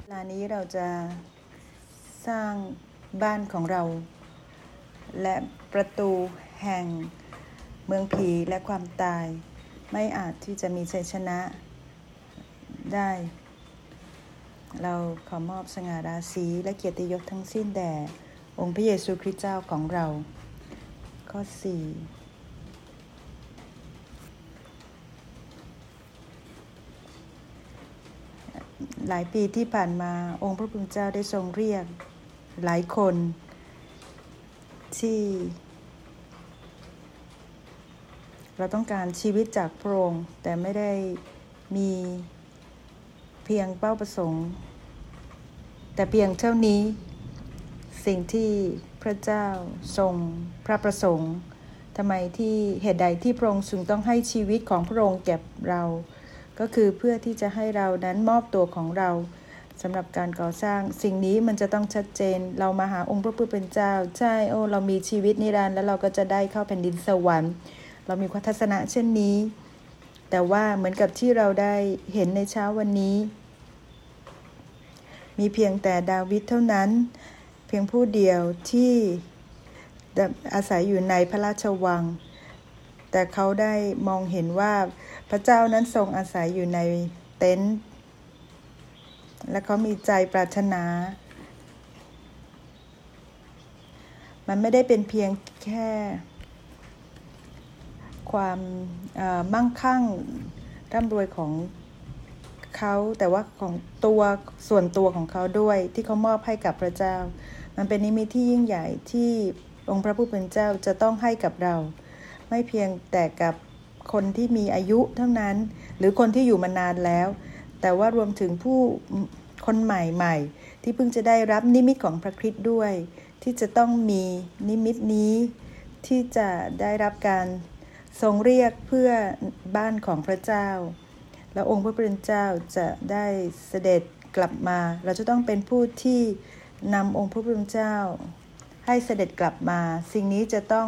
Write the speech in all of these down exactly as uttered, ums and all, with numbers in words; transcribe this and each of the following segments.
เวลานี้เราจะสร้างบ้านของเราและประตูแห่งเมืองผีและความตายไม่อาจที่จะมีชัยชนะได้เราขอมอบสง่าราศีและเกียรติยศทั้งสิ้นแด่องค์พระเยซูคริสต์เจ้าของเราข้อสี่หลายปีที่ผ่านมาองค์พระผู้เป็นเจ้าได้ทรงเรียกหลายคนที่เราต้องการชีวิตจากพระองค์แต่ไม่ได้มีเพียงเป้าประสงค์แต่เพียงเท่านี้สิ่งที่พระเจ้าทรงพระประสงค์ทำไมที่เหตุใดที่พระองค์จึงต้องให้ชีวิตของพระองค์แก่เราก็คือเพื่อที่จะให้เรานั้นมอบตัวของเราสำหรับการก่อสร้างสิ่งนี้มันจะต้องชัดเจนเรามาหาองค์พระผู้เป็นเจ้าใช่โอ้เรามีชีวิตนิรันดร์แล้วเราก็จะได้เข้าแผ่นดินสวรรค์เรามีความทัศนะเช่นนี้แต่ว่าเหมือนกับที่เราได้เห็นในเช้าวันนี้มีเพียงแต่ดาวิดเท่านั้นเพียงผู้เดียวที่อาศัยอยู่ในพระราชวังแต่เขาได้มองเห็นว่าพระเจ้านั้นทรงอาศัยอยู่ในเต็นท์และเขามีใจปรารถนามันไม่ได้เป็นเพียงแค่ความมั่งคั่งร่ำรวยของเขาแต่ว่าของตัวส่วนตัวของเขาด้วยที่เขามอบให้กับพระเจ้ามันเป็นนิมิตที่ยิ่งใหญ่ที่องค์พระผู้เป็นเจ้าจะต้องให้กับเราไม่เพียงแต่กับคนที่มีอายุเท่านั้นหรือคนที่อยู่มานานแล้วแต่ว่ารวมถึงผู้คนใหม่ๆที่เพิ่งจะได้รับนิมิตของพระคริสต์ด้วยที่จะต้องมีนิมิตนี้ที่จะได้รับการทรงเรียกเพื่อบ้านของพระเจ้าและองค์พระผู้เป็นเจ้าจะได้เสด็จกลับมาเราจะต้องเป็นผู้ที่นำองค์พระผู้เป็นเจ้าให้เสด็จกลับมาสิ่งนี้จะต้อง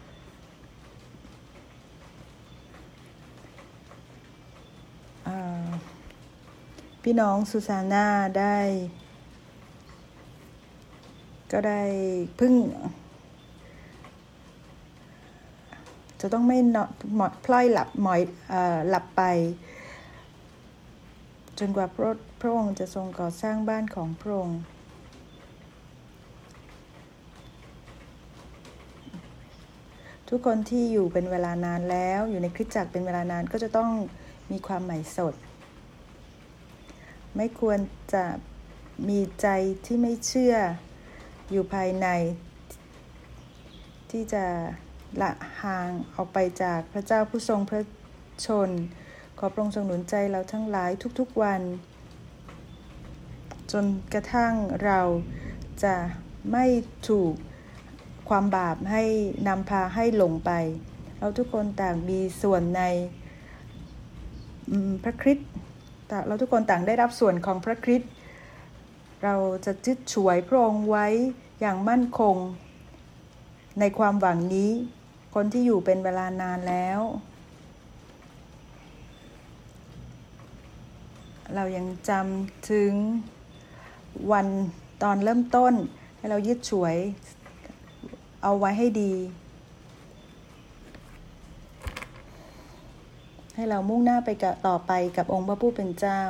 พี่น้องซูซาน่าได้ก็ได้เพิ่งจะต้องไม่นอนหมดพล่อยหลับหมอยเอ่อหลับไปจนกว่าพระพระองค์จะทรงก่อสร้างบ้านของพระองค์ทุกคนที่อยู่เป็นเวลานานแล้วอยู่ในคริสตจักรเป็นเวลานานก็จะต้องมีความใหม่สดไม่ควรจะมีใจที่ไม่เชื่ออยู่ภายในที่จะละห่างออกไปจากพระเจ้าผู้ทรงพระชนขอพระองค์ทรงหนุนใจเราทั้งหลายทุกๆวันจนกระทั่งเราจะไม่ถูกความบาปให้นำพาให้หลงไปเราทุกคนต่างมีส่วนในพระคริสต์เราทุกคนต่างได้รับส่วนของพระคริสต์เราจะยึดฉวยพระองค์ไว้อย่างมั่นคงในความหวังนี้คนที่อยู่เป็นเวลานานแล้วเรายังจำถึงวันตอนเริ่มต้นให้เรายึดฉวยเอาไว้ให้ดีให้เรามุ่งหน้าไปต่อไปกับองค์พระผู้เป็นเจ้า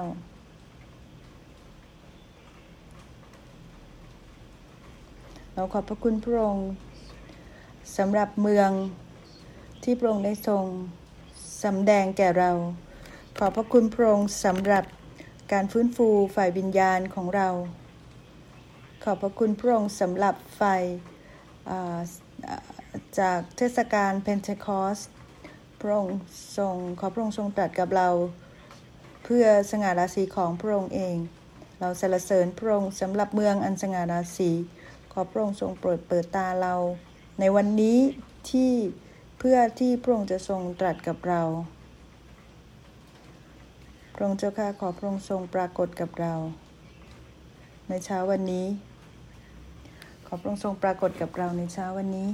เราขอบพระคุณพระองค์สำหรับเมืองที่พระองค์ได้ทรงสำแดงแก่เราขอบพระคุณพระองค์สำหรับการฟื้นฟูฝ่ายวิญญาณของเราขอบพระคุณพระองค์สำหรับไฟจากเทศกาลเพนเทคอสต์พระองค์ทรงขอพระองค์ทรงตรัสกับเราเพื่อสง่าราศีของพระองค์เองเราสรรเสริญพระองค์สำหรับเมืองอันสง่าราศีขอพระองค์ทรงโปรดเปิดตาเราในวันนี้ที่เพื่อที่พระองค์จะทรงตรัสกับเราพระองค์เจ้าข้าขอพระองค์ทรงปรากฏกับเราในเช้าวันนี้ขอพระองค์ทรงปรากฏกับเราในเช้าวันนี้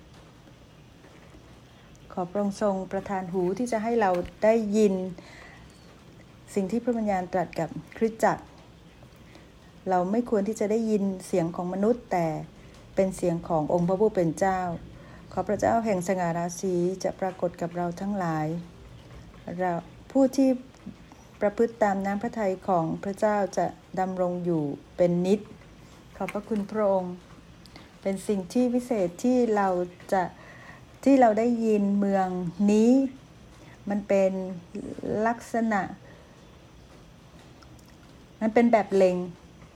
ขอพระองค์ทรงประทานหูที่จะให้เราได้ยินสิ่งที่พระวิญญาณตรัสกับคริสตจักรเราไม่ควรที่จะได้ยินเสียงของมนุษย์แต่เป็นเสียงขององค์พระผู้เป็นเจ้าขอพระเจ้าแห่งสง่าราศีจะปรากฏกับเราทั้งหลายเราผู้ที่ประพฤติตามน้ำพระทัยของพระเจ้าจะดำรงอยู่เป็นนิจขอบพระคุณพระองค์เป็นสิ่งที่วิเศษที่เราจะที่เราได้ยินเมืองนี้มันเป็นลักษณะมันเป็นแบบเล็ง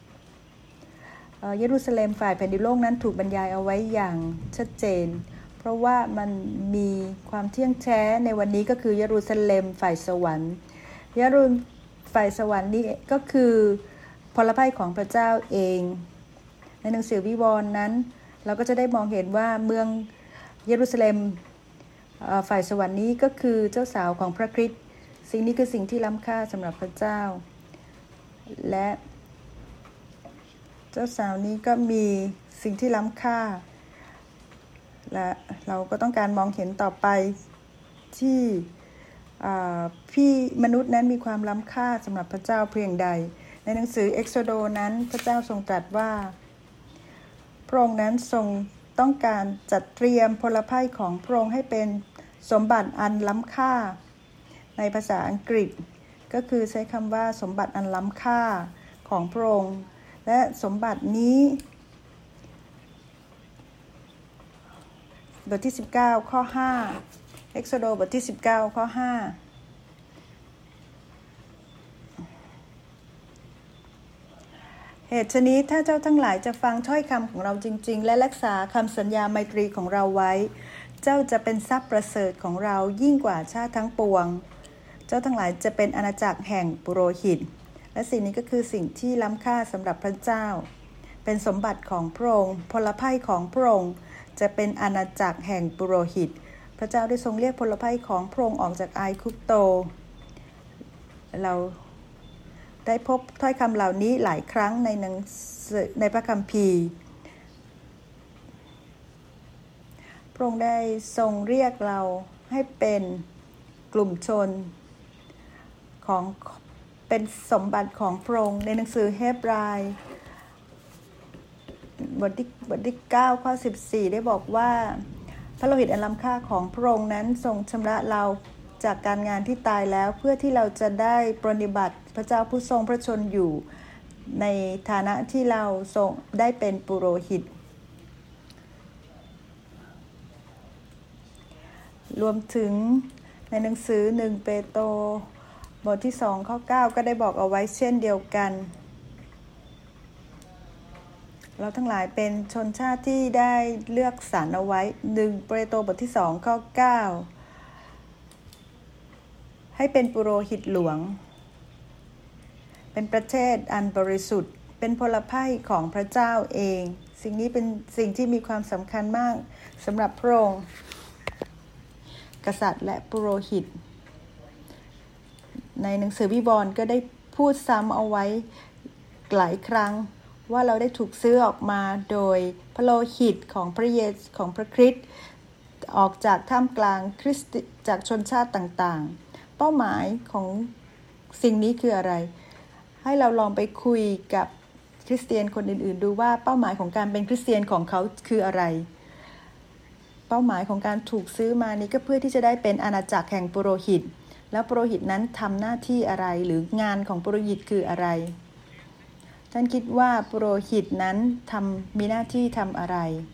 เยรูซาเล็มฝ่ายแผ่นดินโลกนั้นถูกบรรยายเอาไว้อย่างชัดเจนเพราะว่ามันมีความเที่ยงแท้ในวันนี้ก็คือเยรูซาเล็มฝ่ายสวรรค์เยรูซาเล็มฝ่ายสวรรค์นี้ก็คือพลภัยของพระเจ้าเองในหนังสือวิวรณ์นั้นเราก็จะได้มองเห็นว่าเมืองเยรูซาเล็มฝ่ายสวรรค์นี้ก็คือเจ้าสาวของพระคริสต์สิ่งนี้คือสิ่งที่ล้ำค่าสำหรับพระเจ้าและเจ้าสาวนี้ก็มีสิ่งที่ล้ำค่าและเราก็ต้องการมองเห็นต่อไปที่พี่มนุษย์นั้นมีความล้ำค่าสำหรับพระเจ้าเพียงใดในหนังสือเอ็กโซโดนั้นพระเจ้าทรงตรัสว่าพระองค์นั้นทรงต้องการจัดเตรียมพลภัยของพระองค์ให้เป็นสมบัติอันล้ำค่าในภาษาอังกฤษก็คือใช้คำว่าสมบัติอันล้ำค่าของพระองค์และสมบัตินี้บทที่สิบเก้าข้อห้าเอ็กโซโดบทที่สิบเก้าข้อห้าเหตุฉะนี้ถ้าเจ้าทั้งหลายจะฟังถ้อยคำของเราจริงๆและรักษาคำสัญญาไมตรีของเราไว้เจ้าจะเป็นทรัพย์ประเสริฐของเรายิ่งกว่าชาติทั้งปวงเจ้าทั้งหลายจะเป็นอาณาจักรแห่งปุโรหิตและสิ่งนี้ก็คือสิ่งที่ล้ำค่าสำหรับพระเจ้าเป็นสมบัติของพระองค์พลภัยของพระองค์จะเป็นอาณาจักรแห่งปุโรหิตพระเจ้าได้ทรงเรียกพลภัยของพระองค์ออกจากไอคุปโตเราได้พบถ้อยคำเหล่านี้หลายครั้งในหนังสือในพระคัมภีร์พระองค์ได้ทรงเรียกเราให้เป็นกลุ่มชนของเป็นสมบัติของพระองค์ในหนังสือเฮบรายบทที่บทที่เก้าข้อสิบสี่ได้บอกว่าพระโลหิตอันล้ำค่าของพระองค์นั้นทรงชำระเราจากการงานที่ตายแล้วเพื่อที่เราจะได้ปฏิบัติพระเจ้าผู้ทรงพระชนอยู่ในฐานะที่เราทรงได้เป็นปุโรหิตรวมถึงในหนังสือหนึ่งเปโตรบทที่สองข้อเก้าก็ได้บอกเอาไว้เช่นเดียวกันเราทั้งหลายเป็นชนชาติที่ได้เลือกสรรเอาไว้หนึ่งเปโตรบทที่สองข้อเก้าให้เป็นปุโรหิตหลวงเป็นประเทศอันบริสุทธิ์เป็นพลภัยของพระเจ้าเองสิ่งนี้เป็นสิ่งที่มีความสำคัญมากสำหรับพระองค์กษัตริย์และปุโรหิตในหนังสือวิวรณ์ก็ได้พูดซ้ำเอาไว้หลายครั้งว่าเราได้ถูกซื้อออกมาโดยพระโลหิตของพระเยซูของพระคริสต์ออกจากท่ามกลางคริสต์จากชนชาติต่างๆเป้าหมายของสิ่งนี้คืออะไรให้เราลองไปคุยกับคริสเตียนคนอื่นๆดูว่าเป้าหมายของการเป็นคริสเตียนของเขาคืออะไรเป้าหมายของการถูกซื้อมานี้ก็เพื่อที่จะได้เป็นอาณาจักรแห่งปุโรหิตแล้วปุโรหิตนั้นทำหน้าที่อะไรหรืองานของปุโรหิตคืออะไรท่านคิดว่าปุโรหิตนั้นทำมีหน้าที่ทำอะไร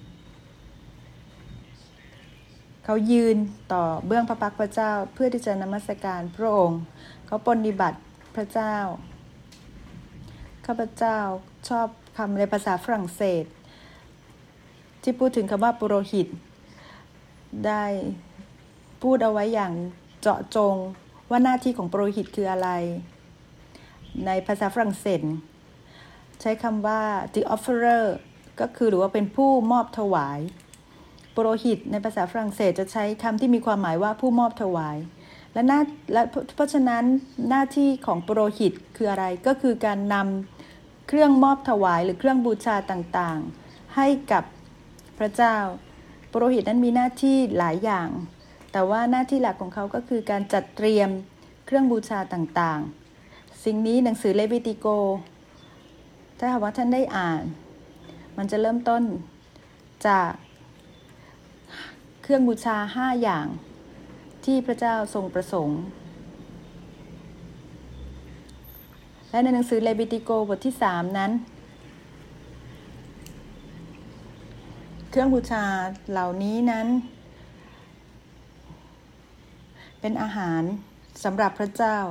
เขายืนต่อเบื้องพระพักตร์พระเจ้าเพื่อที่จะนมัสการพระองค์เขาปฏิบัติพระเจ้าข้าพเจ้าชอบคำในภาษาฝรั่งเศสที่พูดถึงคำว่าปุโรหิตได้พูดเอาไว้อย่างเจาะจงว่าหน้าที่ของปุโรหิตคืออะไรในภาษาฝรั่งเศสใช้คำว่า the offerer ก็คือหรือว่าเป็นผู้มอบถวายปุโรหิตในภาษาฝรั่งเศสจะใช้คำที่มีความหมายว่าผู้มอบถวายและหน้าและเพราะฉะนั้นหน้าที่ของปุโรหิตคืออะไรก็คือการนำเครื่องมอบถวายหรือเครื่องบูชาต่างๆให้กับพระเจ้าปุโรหิตนั้นมีหน้าที่หลายอย่างแต่ว่าหน้าที่หลักของเขาก็คือการจัดเตรียมเครื่องบูชาต่างๆสิ่งนี้หนังสือเลวิติโกถ้าหากว่าท่านได้อ่านมันจะเริ่มต้นจากเครื่องบูชาห้าอย่างที่พระเจ้าทรงประสงค์และในหนังสือเลวิติโกบทที่สามนั้นเครื่องบูชาเหล่านี้นั้นเป็นอาหารสำหรับพระเจ้า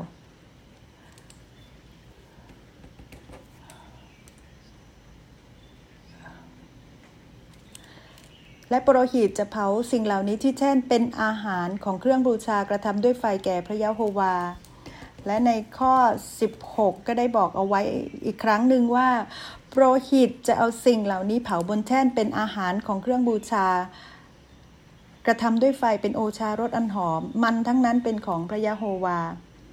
และปุโรหิตจะเผาสิ่งเหล่านี้ที่แท่นเป็นอาหารของเครื่องบูชากระทำด้วยไฟแก่พระยะโฮวาและในข้อสิบหกก็ได้บอกเอาไว้อีกครั้งหนึ่งว่าปุโรหิตจะเอาสิ่งเหล่านี้เผาบนแท่นเป็นอาหารของเครื่องบูชากระทำด้วยไฟเป็นโอชารสอันหอมมันทั้งนั้นเป็นของพระยะโฮวา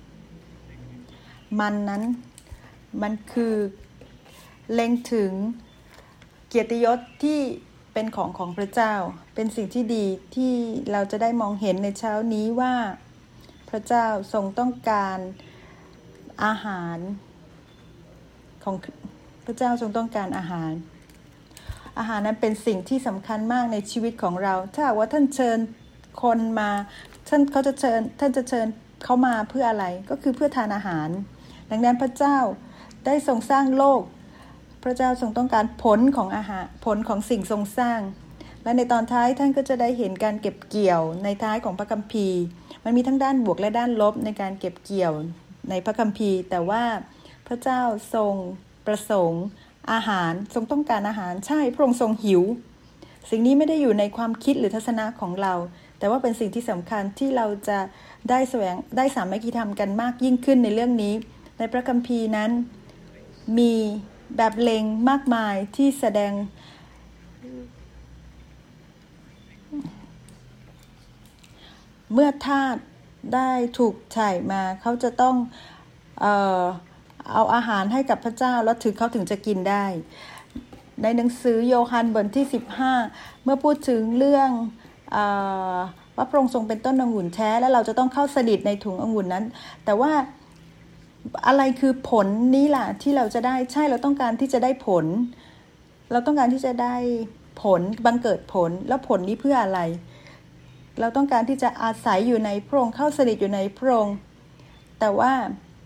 มันนั้นมันคือเล็งถึงเกียรติยศที่เป็นของของพระเจ้าเป็นสิ่งที่ดีที่เราจะได้มองเห็นในเช้านี้ว่าพระเจ้าทรงต้องการอาหารของพระเจ้าทรงต้องการอาหารอาหารนั้นเป็นสิ่งที่สำคัญมากในชีวิตของเราถ้าว่าท่านเชิญคนมาท่านเขาจะเชิญท่านจะเชิญเขามาเพื่ออะไรก็คือเพื่อทานอาหารดังนั้นพระเจ้าได้ทรงสร้างโลกพระเจ้าทรงต้องการผลของอาหารผลของสิ่งทรงสร้างและในตอนท้ายท่านก็จะได้เห็นการเก็บเกี่ยวในท้ายของพระคัมภีร์มันมีทั้งด้านบวกและด้านลบในการเก็บเกี่ยวในพระคัมภีร์แต่ว่าพระเจ้าทรงประสงค์อาหารทรงต้องการอาหารใช่พระองค์ทรงหิวสิ่งนี้ไม่ได้อยู่ในความคิดหรือทัศนะของเราแต่ว่าเป็นสิ่งที่สำคัญที่เราจะได้แสวงได้สามัคคีธรรมกันมากยิ่งขึ้นในเรื่องนี้ในพระคัมภีร์นั้นมีแบบเล็งมากมายที่แสดงเมื่อทาสได้ถูกถ่ายมาเขาจะต้องเอ่อเอาอาหารให้กับพระเจ้าแล้วถึงเขาถึงจะกินได้ในหนังสือโยฮันบทที่สิบห้าเมื่อพูดถึงเรื่องเอ่อว่าพระองค์ทรงเป็นต้นองุ่นแท้และเราจะต้องเข้าสนิทในถุงองุ่นนั้นแต่ว่าอะไรคือผลนี้ล่ะที่เราจะได้ใช่เราต้องการที่จะได้ผลเราต้องการที่จะได้ผลบังเกิดผลแล้วผลนี้เพื่ออะไรเราต้องการที่จะอาศัยอยู่ในพระองค์เข้าสนิทอยู่ในพระองค์แต่ว่า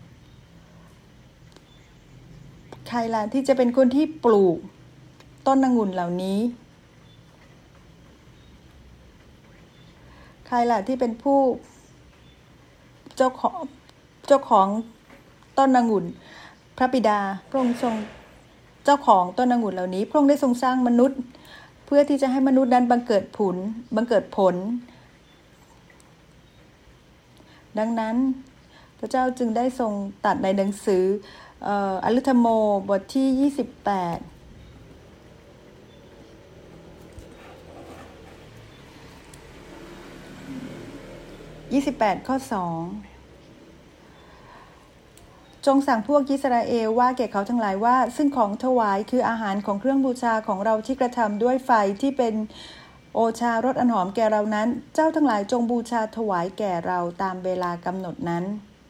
ใครล่ะที่จะเป็นคนที่ปลูกต้นองุ่นเหล่านี้ใครล่ะที่เป็นผู้เจ้าของเจ้าของต้นองุ่นพระบิดาพระองค์ทรงเจ้าของต้นองุ่นเหล่านี้พระองค์ได้ทรงสร้างมนุษย์เพื่อที่จะให้มนุษย์นั้นบังเกิดผลบังเกิดผลดังนั้นพระเจ้าจึงได้ทรงตรัสในหนังสือเอ่ออฤธโมบทที่ยี่สิบแปดยี่สิบแปดข้อสองจงสั่งพวกอิสราเอลว่าแก่เขาทั้งหลายว่าซึ่งของถวายคืออาหารของเครื่องบูชาของเราที่กระทำด้วยไฟที่เป็นโอชารสอันหอมแก่เรานั้นเจ้าทั้งหลายจงบูชาถวายแก่เราตามเวลากำหนดนั้น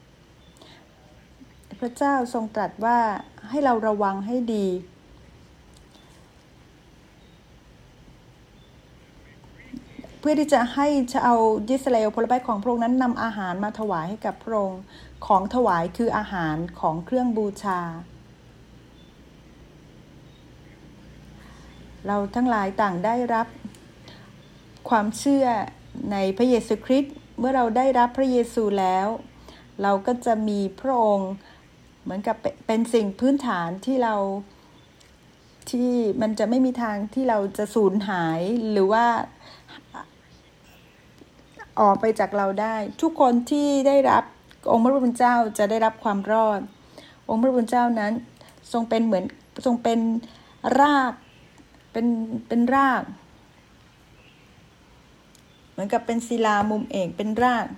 พระเจ้าทรงตรัสว่าให้เราระวังให้ดีเพื่อที่จะให้ชาวอิสราเอลพลบิดาของพระองค์นั้นนำอาหารมาถวายให้กับพระองค์ของถวายคืออาหารของเครื่องบูชาเราทั้งหลายต่างได้รับความเชื่อในพระเยซูคริสต์เมื่อเราได้รับพระเยซูแล้วเราก็จะมีพระองค์เหมือนกับเป็นสิ่งพื้นฐานที่เราที่มันจะไม่มีทางที่เราจะสูญหายหรือว่าออกไปจากเราได้ทุกคนที่ได้รับองค์พระผู้เป็นเจ้าจะได้รับความรอดองค์พระผู้เป็นเจ้านั้นทรงเป็นเหมือนทรงเป็นรากเป็นเป็นรากเหมือนกับเป็นศิลามุมเอกเป็นราก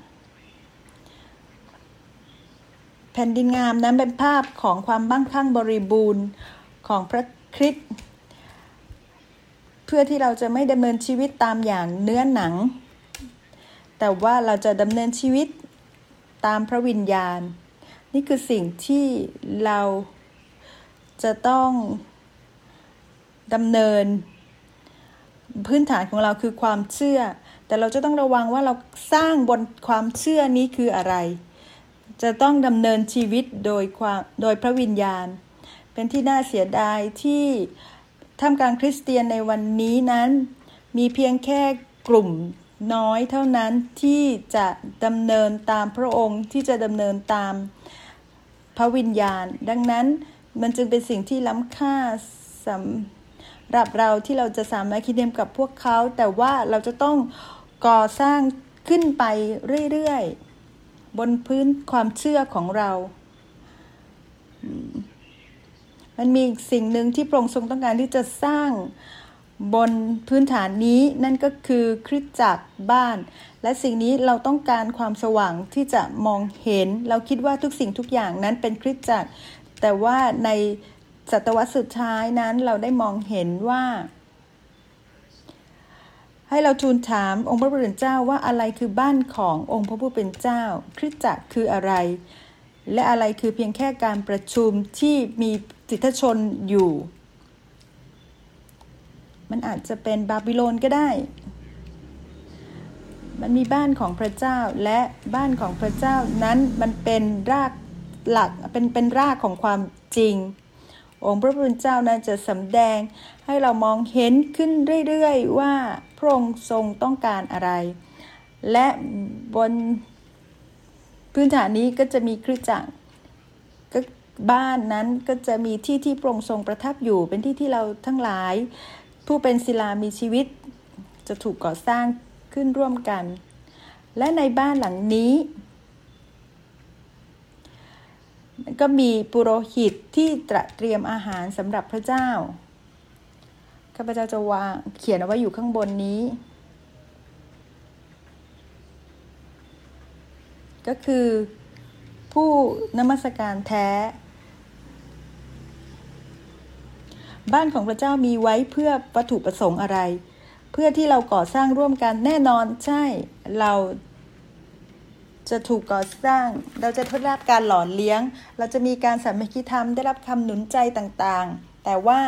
แผ่นดินงามนั้นเป็นภาพของความมั่งคั่งบริบูรณ์ของพระคริสต์เพื่อที่เราจะไม่ดำเนินชีวิตตามอย่างเนื้อหนังแต่ว่าเราจะดำเนินชีวิตตามพระวิญญาณนี่คือสิ่งที่เราจะต้องดำเนินพื้นฐานของเราคือความเชื่อแต่เราจะต้องระวังว่าเราสร้างบนความเชื่อนี้คืออะไรจะต้องดำเนินชีวิตโดยความโดยพระวิญญาณเป็นที่น่าเสียดายที่ท่ามกลางคริสเตียนในวันนี้นั้นมีเพียงแค่กลุ่มน้อยเท่านั้นที่จะดำเนินตามพระองค์ที่จะดำเนินตามพระวิญญาณดังนั้นมันจึงเป็นสิ่งที่ล้ำค่าสำหรับเราที่เราจะสามารถคิดเทียมกับพวกเขาแต่ว่าเราจะต้องก่อสร้างขึ้นไปเรื่อยๆบนพื้นความเชื่อของเรามันมีสิ่งหนึ่งที่พระองค์ทรงต้องการที่จะสร้างบนพื้นฐานนี้นั่นก็คือคริสตจักรบ้านและสิ่งนี้เราต้องการความสว่างที่จะมองเห็นเราคิดว่าทุกสิ่งทุกอย่างนั้นเป็นคริสตจักรแต่ว่าในศตวรรษสุดท้ายนั้นเราได้มองเห็นว่าให้เราทูลถามองค์พระผู้เป็นเจ้าว่าอะไรคือบ้านขององค์พระผู้เป็นเจ้าคริสตจักรคืออะไรและอะไรคือเพียงแค่การประชุมที่มีสิทธิชนอยู่มันอาจจะเป็นบาบิโลนก็ได้มันมีบ้านของพระเจ้าและบ้านของพระเจ้านั้นมันเป็นรากหลักเป็นเป็นรากของความจริงองค์พระผู้เป็นเจ้านั้นจะสำแดงให้เรามองเห็นขึ้นเรื่อยๆว่าพระองค์ทรงต้องการอะไรและบนพื้นฐานนี้ก็จะมีคริสตจักรก็บ้านนั้นก็จะมีที่ที่พระองค์ทรงประทับอยู่เป็นที่ที่เราทั้งหลายผู้เป็นศิลามีชีวิตจะถูกก่อสร้างขึ้นร่วมกันและในบ้านหลังนี้ก็มีปุโรหิตที่ตระเตรียมอาหารสำหรับพระเจ้าข้าพเจ้าจะวางเขียนเอาไว้อยู่ข้างบนนี้ก็คือผู้นมัสการแท้บ้านของพระเจ้ามีไว้เพื่อวัตถุประสงค์อะไรเพื่อที่เราก่อสร้างร่วมกันแน่นอนใช่เราจะถูกก่อสร้างเราจะได้รับการหล่อเลี้ยงเราจะมีการสามัคคีธรรมได้รับคำหนุนใจต่างๆแต่ว่า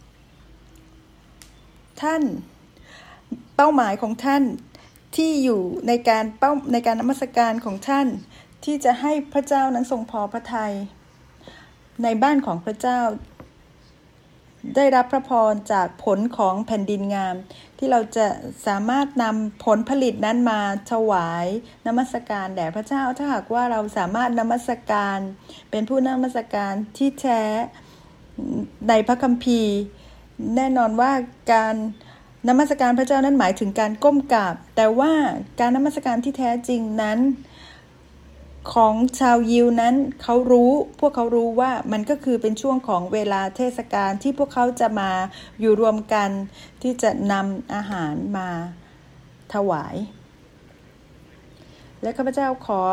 ท่านเป้าหมายของท่านที่อยู่ในการเป้าในการนมัสการของท่านที่จะให้พระเจ้านั้นทรงพอพระทัยในบ้านของพระเจ้าได้รับพระพรจากผลของแผ่นดินงามที่เราจะสามารถนำผลผลิตนั้นมาถวายนมัสการแด่พระเจ้าถ้าหากว่าเราสามารถนมัสการเป็นผู้นมัสการที่แท้ในพระคัมภีร์แน่นอนว่าการนมัสการพระเจ้านั้นหมายถึงการก้มกราบแต่ว่าการนมัสการที่แท้จริงนั้นของชาวยิวนั้นเขารู้พวกเขารู้ว่ามันก็คือเป็นช่วงของเวลาเทศกาลที่พวกเขาจะมาอยู่รวมกันที่จะนำอาหารมาถวายและข้าพเจ้าขอ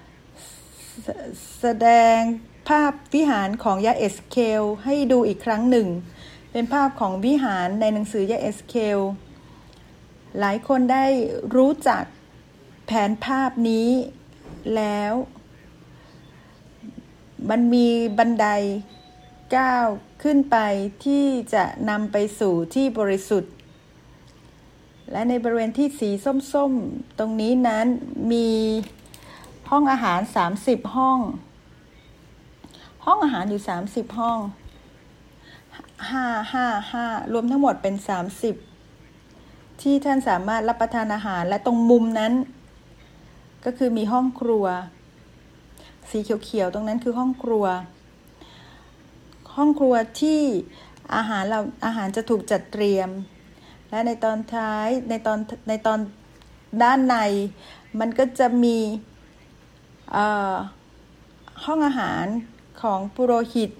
แสดงภาพวิหารของยาเอสเคลให้ดูอีกครั้งหนึ่งเป็นภาพของวิหารในหนังสือยาเอสเคลหลายคนได้รู้จักแผนภาพนี้แล้วมันมีบันไดก้าวขึ้นไปที่จะนำไปสู่ที่บริสุทธิ์และในบริเวณที่สีส้มๆตรงนี้นั้นมีห้องอาหารสามสิบห้องห้องอาหารอยู่สามสิบห้องห้า ห้า ห้ารวมทั้งหมดเป็นสามสิบที่ท่านสามารถรับประทานอาหารและตรงมุมนั้นก็คือมีห้องครัวสีเขียวๆตรงนั้นคือห้องครัวห้องครัวที่อาหารเราอาหารจะถูกจัดเตรียมและในตอนท้ายในตอนในตอนด้านในมันก็จะมีเอ่อห้องอาหารของปุโรหิต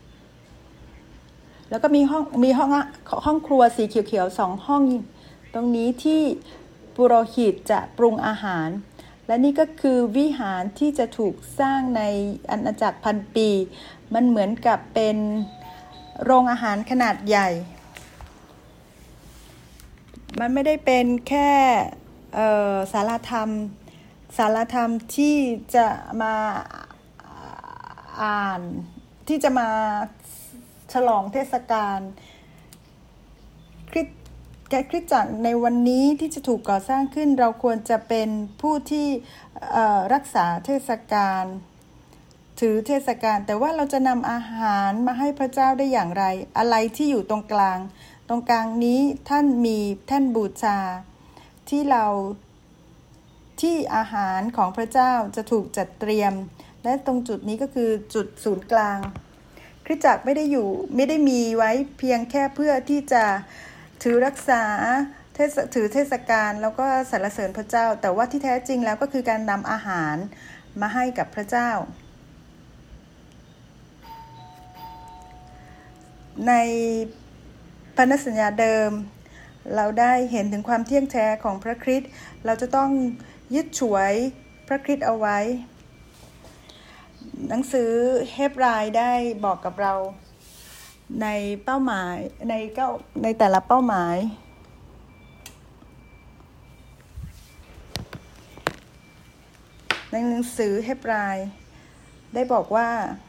แล้วก็มีห้องมีห้องห้องครัวสีเขียวๆสองห้องตรงนี้ที่ปุโรหิตจะปรุงอาหารและนี่ก็คือวิหารที่จะถูกสร้างในอาณาจักรพันปีมันเหมือนกับเป็นโรงอาหารขนาดใหญ่มันไม่ได้เป็นแค่เอ่อศาลาธรรมศาลาธรรมที่จะมาอ่านที่จะมาฉลองเทศกาลคริสต์แก่คริสตจักรในวันนี้ที่จะถูกก่อสร้างขึ้นเราควรจะเป็นผู้ที่รักษาเทศกาลถือเทศกาลแต่ว่าเราจะนำอาหารมาให้พระเจ้าได้อย่างไรอะไรที่อยู่ตรงกลางตรงกลางนี้ท่านมีแท่นบูชาที่เราที่อาหารของพระเจ้าจะถูกจัดเตรียมและตรงจุดนี้ก็คือจุดศูนย์กลางคริสตจักรไม่ได้อยู่ไม่ได้มีไว้เพียงแค่เพื่อที่จะถือรักษาเทศถือเทศกาลแล้วก็สรรเสริญพระเจ้าแต่ว่าที่แท้จริงแล้วก็คือการนำอาหารมาให้กับพระเจ้าในพันธสัญญาเดิมเราได้เห็นถึงความเที่ยงแท้ของพระคริสต์เราจะต้องยึดฉวยพระคริสต์เอาไว้หนังสือเฮบรายได้บอกกับเราในเป้าหมายในเก้าในแต่ละเป้าหมายในหนังสือเฮบรายได้บอกว่า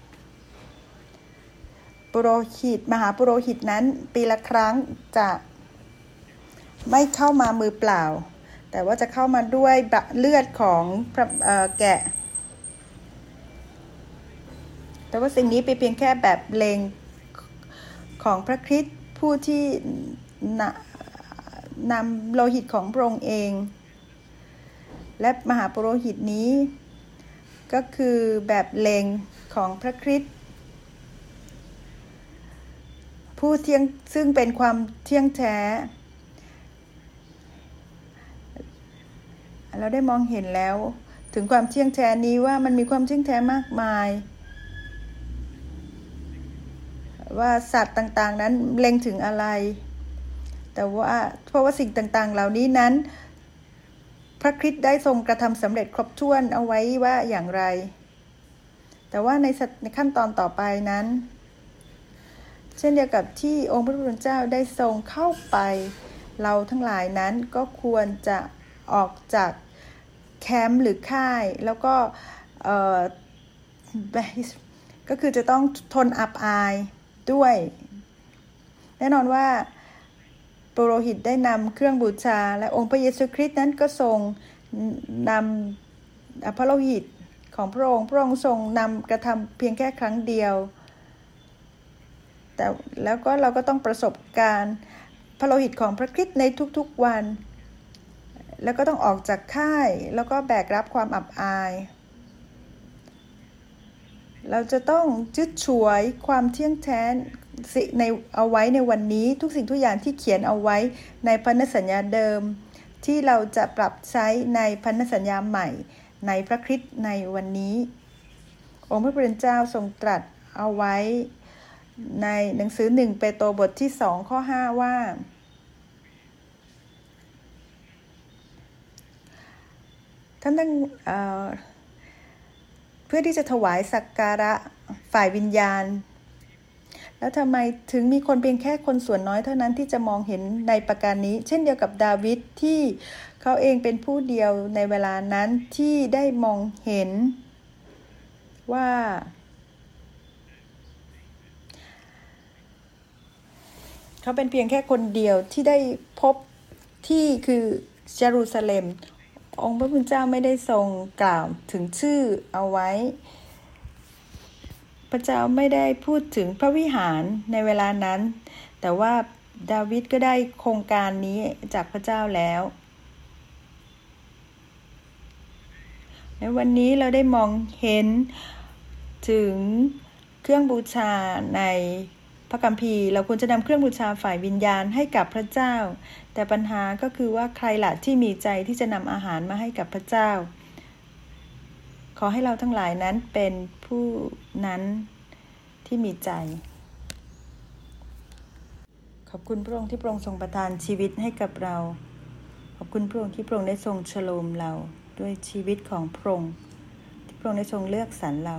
ปุโรหิตมหาปุโรหิตนั้นปีละครั้งจะไม่เข้ามามือเปล่าแต่ว่าจะเข้ามาด้วยเลือดของแกะแต่ว่าสิ่งนี้เป็นเพียงแค่แบบเลงของพระคริสต์ผู้ที่นำโลหิตของพระองค์เองและมหาปุโรหิตนี้ก็คือแบบเลงของพระคริสต์ผู้เที่ยงซึ่งเป็นความเที่ยงแท้เราได้มองเห็นแล้วถึงความเที่ยงแท้นี้ว่ามันมีความเที่ยงแท้มากมายว่าสัตว์ต่างๆนั้นเล็งถึงอะไรแต่ว่าเพราะว่าสิ่งต่างๆเหล่านี้นั้นพระคริสต์ได้ทรงกระทำสำเร็จครบถ้วนเอาไว้ว่าอย่างไรแต่ว่าในในขั้นตอนต่อไปนั้นเช่นเดียวกับที่องค์พระผู้เป็นเจ้าได้ทรงเข้าไปเราทั้งหลายนั้นก็ควรจะออกจากแคมป์หรือค่ายแล้วก็เอ่อก็คือจะต้องทนอับอายด้วยแน่นอนว่าปุโรหิตได้นำเครื่องบูชาและองค์พระเยซูคริสต์นั้นก็ทรงนำพระโลหิตของพระองค์พระองค์ทรงนำกระทำเพียงแค่ครั้งเดียวแต่แล้วก็เราก็ต้องประสบการณ์พระโลหิตของพระคริสต์ในทุกๆวันแล้วก็ต้องออกจากค่ายแล้วก็แบกรับความอับอายเราจะต้องยึดฉวยความเที่ยงแท้ในเอาไว้ในวันนี้ทุกสิ่งทุกอย่างที่เขียนเอาไว้ในพันธสัญญาเดิมที่เราจะปรับใช้ในพันธสัญญาใหม่ในพระคริสต์ในวันนี้องค์พระผู้เป็นเจ้าทรงตรัสเอาไว้ในหนังสือหนึ่งเปโตรบทที่สองข้อห้าว่าท่านต้องเอ่อเพื่อที่จะถวายสักการะฝ่ายวิญญาณแล้วทำไมถึงมีคนเพียงแค่คนส่วนน้อยเท่านั้นที่จะมองเห็นในประการนี้เช่นเดียวกับดาวิดที่เขาเองเป็นผู้เดียวในเวลานั้นที่ได้มองเห็นว่าเขาเป็นเพียงแค่คนเดียวที่ได้พบที่คือเยรูซาเล็มองค์พระผู้เป็นเจ้าไม่ได้ทรงกล่าวถึงชื่อเอาไว้พระเจ้าไม่ได้พูดถึงพระวิหารในเวลานั้นแต่ว่าดาวิดก็ได้โครงการนี้จากพระเจ้าแล้วในวันนี้เราได้มองเห็นถึงเครื่องบูชาในพระคัมภีร์เราควรจะนำเครื่องบูชาฝ่ายวิญญาณให้กับพระเจ้าแต่ปัญหาก็คือว่าใครล่ะที่มีใจที่จะนำอาหารมาให้กับพระเจ้าขอให้เราทั้งหลายนั้นเป็นผู้นั้นที่มีใจขอบคุณพระองค์ที่พระองค์ทรงประทานชีวิตให้กับเราขอบคุณพระองค์ที่พระองค์ได้ทรงฉโลมเราด้วยชีวิตของพระองค์ที่พระองค์ได้ทรงเลือกสรรเรา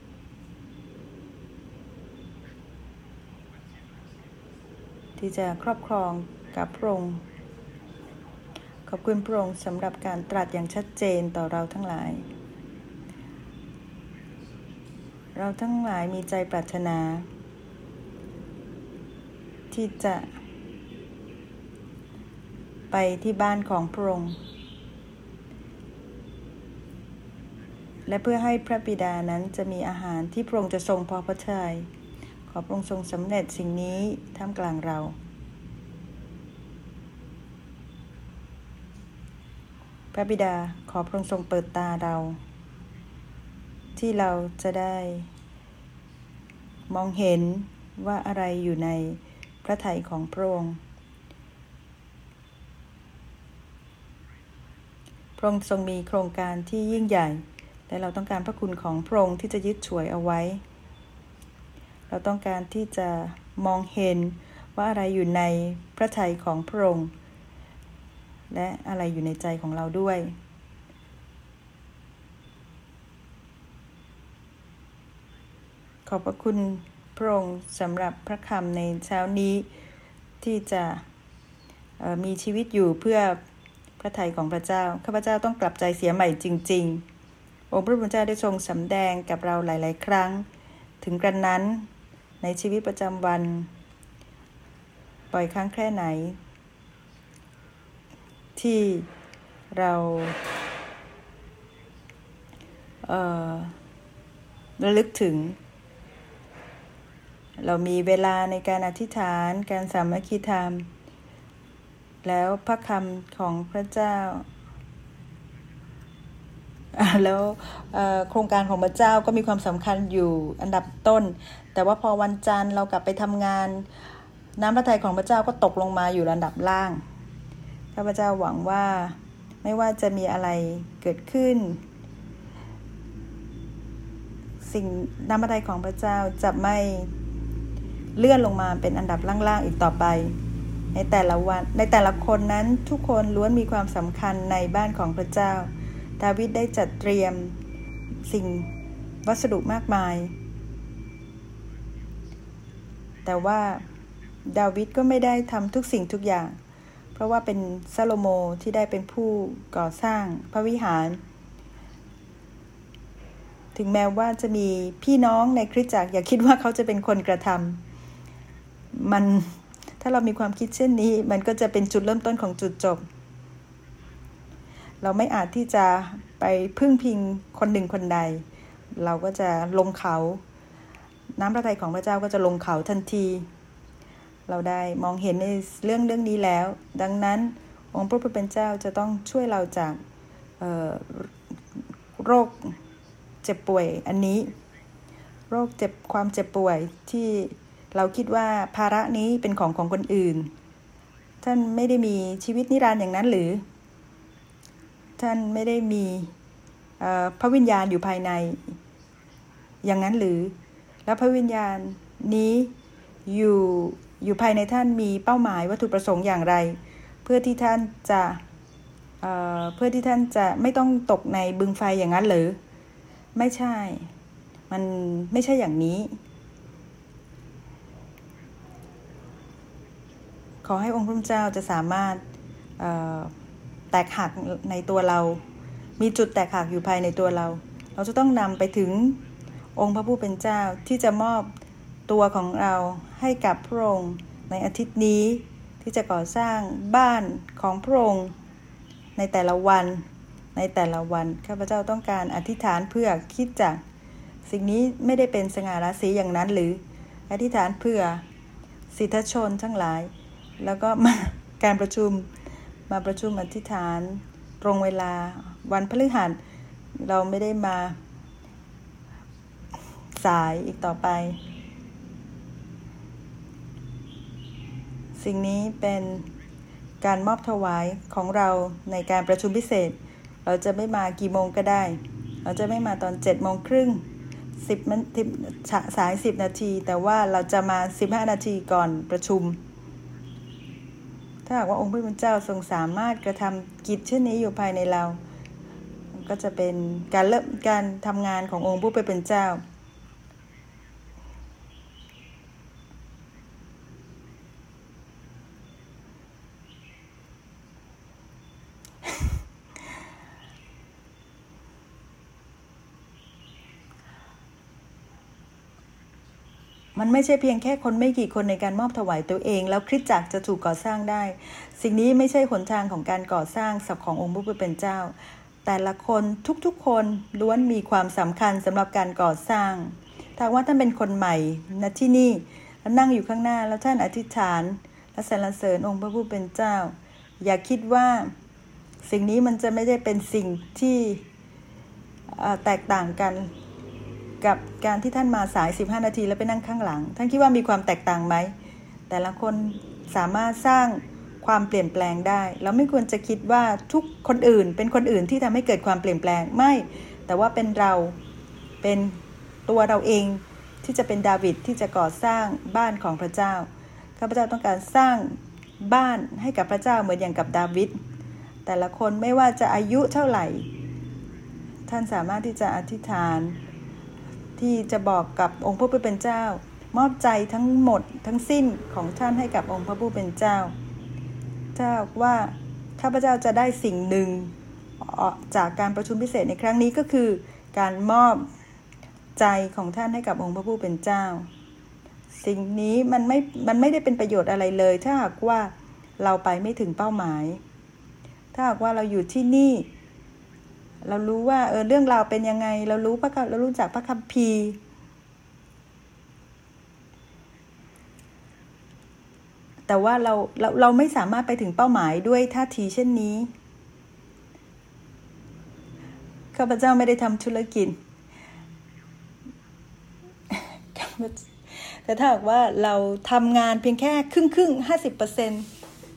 ที่จะครอบครองกับพระองค์ขอบคุณพระองค์สำหรับการตรัสอย่างชัดเจนต่อเราทั้งหลายเราทั้งหลายมีใจปรารถนาที่จะไปที่บ้านของพระองค์และเพื่อให้พระบิดานั้นจะมีอาหารที่พระองค์จะทรงพอพระทัยขอพระองค์ทรงสำเร็จสิ่งนี้ท่ามกลางเราพระบิดาขอพระองค์ทรงเปิดตาเราที่เราจะได้มองเห็นว่าอะไรอยู่ในพระทัยของพระองค์พระองค์ทรงมีโครงการที่ยิ่งใหญ่และเราต้องการพระคุณของพระองค์ที่จะยึดฉวยเอาไว้เราต้องการที่จะมองเห็นว่าอะไรอยู่ในพระทัยของพระองค์และอะไรอยู่ในใจของเราด้วยขอบพระคุณพระองค์สำหรับพระคำในเช้านี้ที่จะมีชีวิตอยู่เพื่อพระทัยของพระเจ้าข้าพเจ้าต้องกลับใจเสียใหม่จริงๆองค์พระผู้เป็นเจ้าได้ทรงสำแดงกับเราหลายๆครั้งถึงกระนั้นในชีวิตประจำวันบ่อยครั้งแค่ไหนที่เราเอ่อระลึกถึงเรามีเวลาในการอธิษฐานการสามัคคีธรรมแล้วพระคำของพระเจ้าแล้วโครงการของพระเจ้าก็มีความสำคัญอยู่อันดับต้นแต่ว่าพอวันจันทร์เรากลับไปทำงานน้ำพระทัยของพระเจ้าก็ตกลงมาอยู่ระดับล่างข้าพเจ้าหวังว่าไม่ว่าจะมีอะไรเกิดขึ้นสิ่งน้ำพระทัยของพระเจ้าจะไม่เลื่อนลงมาเป็นอันดับล่างๆอีกต่อไปในแต่ละวันในแต่ละคนนั้นทุกคนล้วนมีความสำคัญในบ้านของพระเจ้าดาวิดได้จัดเตรียมสิ่งวัสดุมากมายแต่ว่าดาวิดก็ไม่ได้ทำทุกสิ่งทุกอย่างเพราะว่าเป็นซาโลโมนที่ได้เป็นผู้ก่อสร้างพระวิหารถึงแม้ว่าจะมีพี่น้องในคริสตจักรอย่าคิดว่าเขาจะเป็นคนกระทำมันถ้าเรามีความคิดเช่นนี้มันก็จะเป็นจุดเริ่มต้นของจุดจบเราไม่อาจที่จะไปพึ่งพิงคนหนึ่งคนใดเราก็จะลงเขาน้ำพระทัยของพระเจ้าก็จะลงเขาทันทีเราได้มองเห็นในเรื่องเรื่องนี้แล้วดังนั้นองค์พระผู้เป็นเจ้าจะต้องช่วยเราจากโรคเจ็บป่วยอันนี้โรคเจ็บความเจ็บป่วยที่เราคิดว่าภาระนี้เป็นของของคนอื่นท่านไม่ได้มีชีวิตนิรันดร์อย่างนั้นหรือท่านไม่ได้มีพระวิญญาณอยู่ภายในอย่างนั้นหรือแล้วพระวิญญาณนี้อยู่อยู่ภายในท่านมีเป้าหมายวัตถุประสงค์อย่างไรเพื่อที่ท่านจะเอ่อเพื่อที่ท่านจะไม่ต้องตกในบึงไฟอย่างนั้นหรือไม่ใช่มันไม่ใช่อย่างนี้ขอให้องค์พระผู้เป็นเจ้าจะสามารถเอ่อแตกหักในตัวเรามีจุดแตกหักอยู่ภายในตัวเราเราจะต้องนำไปถึงองค์พระผู้เป็นเจ้าที่จะมอบตัวของเราให้กับพระองค์ในอาทิตย์นี้ที่จะก่อสร้างบ้านของพระองค์ในแต่ละวันในแต่ละวันข้าพเจ้าต้องการอธิษฐานเพื่อคิดจากสิ่งนี้ไม่ได้เป็นสง่าราศีอย่างนั้นหรืออธิษฐานเพื่อสิทธิชนทั้งหลายแล้วก็มาการประชุมมาประชุมอธิษฐานตรงเวลาวันพฤหัสเราไม่ได้มาสายอีกต่อไปสิ่งนี้เป็นการมอบถวายของเราในการประชุมพิเศษเราจะไม่มากี่โมงก็ได้เราจะไม่มาตอนเจ็ดโมงครึ่งสิบสายสิบนาทีแต่ว่าเราจะมาสิบห้านาทีก่อนประชุมถ้าหากว่าองค์พระผู้เป็นเจ้าทรงสามารถกระทำกิจเช่นนี้อยู่ภายในเราก็จะเป็นการเริ่มการทำงานขององค์ผู้เป็นเจ้ามันไม่ใช่เพียงแค่คนไม่กี่คนในการมอบถวายตัวเองแล้วคริสตจักรจะถูกก่อสร้างได้สิ่งนี้ไม่ใช่หนทางของการก่อสร้างศักดิ์ขององค์พระผู้เป็นเจ้าแต่ละคนทุกๆคนล้วนมีความสำคัญสำหรับการก่อสร้างถ้าว่าท่านเป็นคนใหม่ณที่นี่แล้วนั่งอยู่ข้างหน้าแล้วท่านอธิษฐานและสรรเสริญองค์พระผู้เป็นเจ้าอย่าคิดว่าสิ่งนี้มันจะไม่ได้เป็นสิ่งที่แตกต่างกันกับการที่ท่านมาสายสิบห้านาทีแล้วไปนั่งข้างหลังท่านคิดว่ามีความแตกต่างไหมแต่ละคนสามารถสร้างความเปลี่ยนแปลงได้เราไม่ควรจะคิดว่าทุกคนอื่นเป็นคนอื่นที่ทำให้เกิดความเปลี่ยนแปลงไม่แต่ว่าเป็นเราเป็นตัวเราเองที่จะเป็นดาวิดที่จะก่อสร้างบ้านของพระเจ้าข้าพเจ้าต้องการสร้างบ้านให้กับพระเจ้าเหมือนอย่างกับดาวิดแต่ละคนไม่ว่าจะอายุเท่าไหร่ท่านสามารถที่จะอธิษฐานที่จะบอกกับองค์พระผู้เป็นเจ้ามอบใจทั้งหมดทั้งสิ้นของท่านให้กับองค์พระผู้เป็นเจ้าถ้าว่าข้าพเจ้าจะได้สิ่งหนึ่งจากการประชุมพิเศษในครั้งนี้ก็คือการมอบใจของท่านให้กับองค์พระผู้เป็นเจ้าสิ่งนี้มันไม่มันไม่ได้เป็นประโยชน์อะไรเลยถ้าหากว่าเราไปไม่ถึงเป้าหมายถ้าหากว่าเราอยู่ที่นี่เรารู้ว่าเออเรื่องราวเป็นยังไงเรารู้พระเรารู้จักพระคัมภีร์แต่ว่าเราเราเราไม่สามารถไปถึงเป้าหมายด้วยท่าทีเช่นนี้ข้าพเจ้าไม่ได้ทำธุรกิจแต่ถ้าหากว่าเราทำงานเพียงแค่ครึ่งครึ่งห้าสิบเปอร์เซ็นต์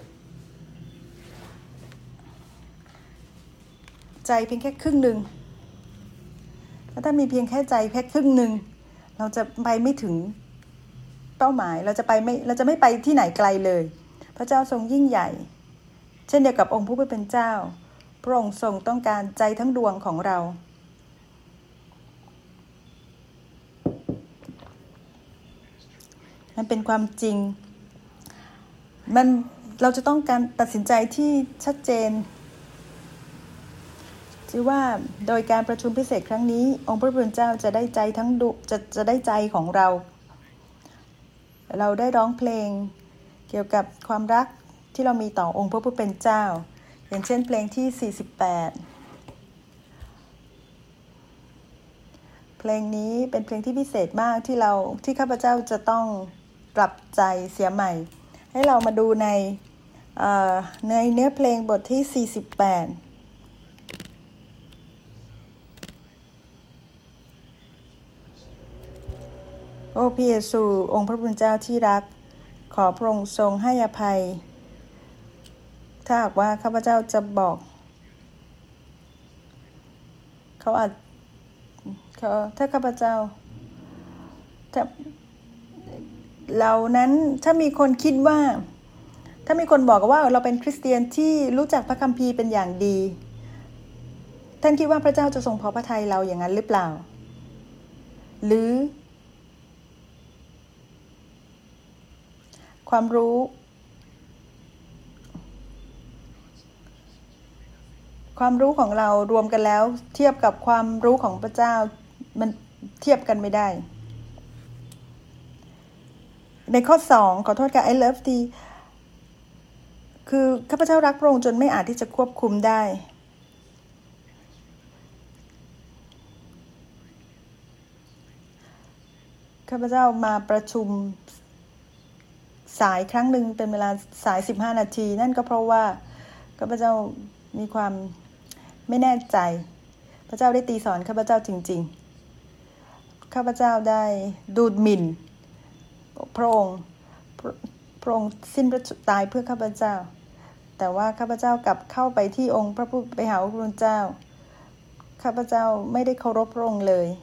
ใจเพียงแค่ครึ่งหนึ่งแล้วถ้ามีเพียงแค่ใจแค่ครึ่งหนึ่งเราจะไปไม่ถึงเป้าหมายเราจะไปไม่เราจะไม่ไปที่ไหนไกลเลยพระเจ้าทรงยิ่งใหญ่เช่นเดียวกับองค์ผู้เป็นเจ้าพระองค์ทรงต้องการใจทั้งดวงของเรามันเป็นความจริงมันเราจะต้องการตัดสินใจที่ชัดเจนที่ว่าโดยการประชุมพิเศษครั้งนี้องค์พระผู้เป็นเจ้าจะได้ใจทั้งดุจะจะได้ใจของเราเราได้ร้องเพลงเกี่ยวกับความรักที่เรามีต่อองค์พระผู้เป็นเจ้าอย่างเช่นเพลงที่สี่สิบแปดเพลงนี้เป็นเพลงที่พิเศษมากที่เราที่ข้าพเจ้าจะต้องปรับใจเสียใหม่ให้เรามาดูในเอ่อในเนื้อเพลงบทที่สี่สิบแปดโอ้พระเยซูองค์พระผู้เป็นเจ้าที่รักขอพระองค์ทรงให้อภัยถ้าหากว่าข้าพเจ้าจะบอกเขาอาจเขาถ้าข้าพเจ้าถ้าเรานั้นถ้ามีคนคิดว่าถ้ามีคนบอกว่าเราเป็นคริสเตียนที่รู้จักพระคัมภีร์เป็นอย่างดีท่านคิดว่าพระเจ้าจะทรงพอพระทัยเราอย่างนั้นหรือเปล่าหรือความรู้ความรู้ของเรารวมกันแล้วเทียบกับความรู้ของพระเจ้ามันเทียบกันไม่ได้ในข้อสองขอโทษค่ะ I love thee คือข้าพเจ้ารักพระองค์จนไม่อาจที่จะควบคุมได้ข้าพเจ้ามาประชุมสายครั้งหนึ่งเป็นเวลาสายสิบห้านาทีนั่นก็เพราะว่าข้าพเจ้ามีความไม่แน่ใจพระเจ้าได้ตีสอนข้าพเจ้าจริงๆข้าพเจ้าได้ดูหมิ่นพระองค์พระองค์สิ้นพระชนม์ตายเพื่อข้าพเจ้าแต่ว่าข้าพเจ้ากลับเข้าไปที่องค์พระผู้ไปหาพระผู้เป็นเจ้าข้าพเจ้าไม่ได้เคารพพระองค์เลย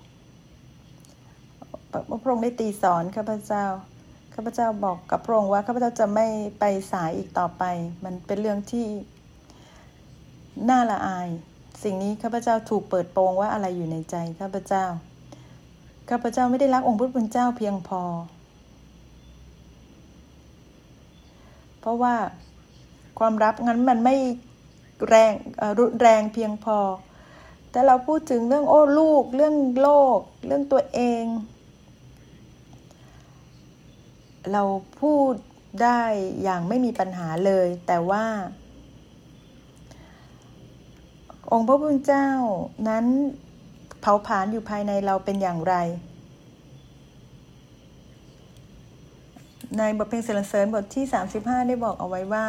พระองค์ได้ตีสอนข้าพเจ้าข้าพเจ้าบอกกับพระองค์ว่าข้าพเจ้าจะไม่ไปสายอีกต่อไปมันเป็นเรื่องที่น่าละอายสิ่งนี้ข้าพเจ้าถูกเปิดโปงว่าอะไรอยู่ในใจข้าพเจ้าข้าพเจ้าไม่ได้รักองค์พระผู้เป็นเจ้าเพียงพอเพราะว่าความรักงั้นมันไม่แรงรุนแรงเพียงพอแต่เราพูดถึงเรื่องโอ้ลูกเรื่องโลกเรื่องตัวเองเราพูดได้อย่างไม่มีปัญหาเลยแต่ว่าองค์พระผู้เป็นเจ้านั้นเผาผลาญอยู่ภายในเราเป็นอย่างไรในบทเพลงสรรเสริญบทที่สามสิบห้าได้บอกเอาไว้ว่า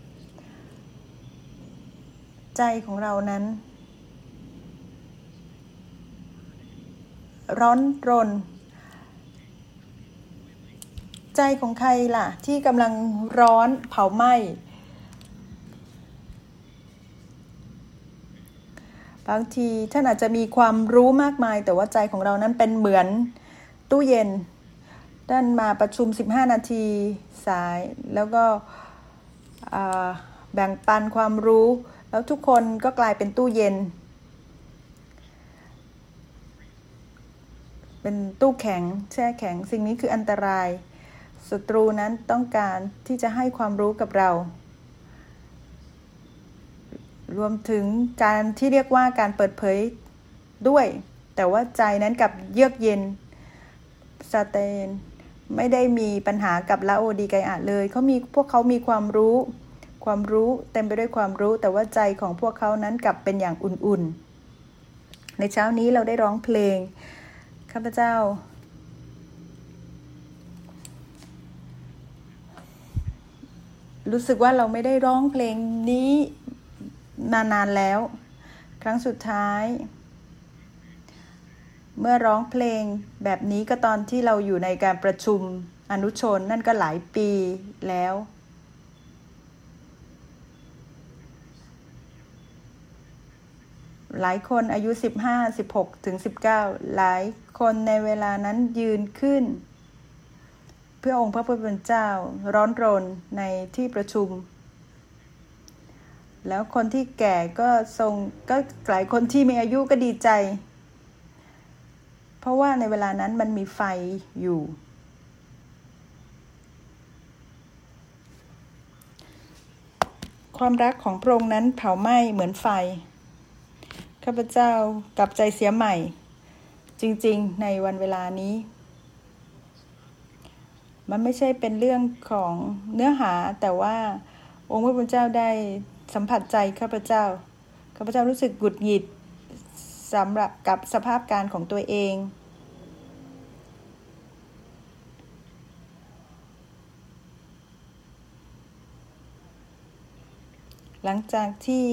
ใจของเรานั้นร้อนรนใจของใครล่ะที่กำลังร้อนเผาไหม้บางทีท่านอาจจะมีความรู้มากมายแต่ว่าใจของเรานั้นเป็นเหมือนตู้เย็นท่านมาประชุมสิบห้านาทีสายแล้วก็แบ่งปันความรู้แล้วทุกคนก็กลายเป็นตู้เย็นเป็นตู้แข็งแช่แข็งสิ่งนี้คืออันตรายศัตรูนั้นต้องการที่จะให้ความรู้กับเรารวมถึงการที่เรียกว่าการเปิดเผยด้วยแต่ว่าใจนั้นกับเยือกเย็นซาเตนไม่ได้มีปัญหากับลาโอดีไกอาเลยเขามีพวกเขามีความรู้ความรู้เต็มไปด้วยความรู้แต่ว่าใจของพวกเขานั้นกลับเป็นอย่างอุ่นๆในเช้านี้เราได้ร้องเพลงข้าพเจ้ารู้สึกว่าเราไม่ได้ร้องเพลงนี้นานๆแล้วครั้งสุดท้ายเมื่อร้องเพลงแบบนี้ก็ตอนที่เราอยู่ในการประชุมอนุชนนั่นก็หลายปีแล้วหลายคนอายุสิบห้า สิบหกถึงสิบเก้าหลายคนในเวลานั้นยืนขึ้นเพื่อองค์พระผู้เป็นเจ้าร้อนรนในที่ประชุมแล้วคนที่แก่ก็ทรงก็หลายคนที่มีอายุก็ดีใจเพราะว่าในเวลานั้นมันมีไฟอยู่ความรักของพระองค์นั้นเผาไหม้เหมือนไฟข้าพเจ้ากลับใจเสียใหม่จริงๆในวันเวลานี้มันไม่ใช่เป็นเรื่องของเนื้อหาแต่ว่าองค์พระผู้เป็นเจ้าได้สัมผัสใจข้าพเจ้าข้าพเจ้ารู้สึกหงุดหงิดสำหรับกับสภาพการของตัวเองหลังจากที่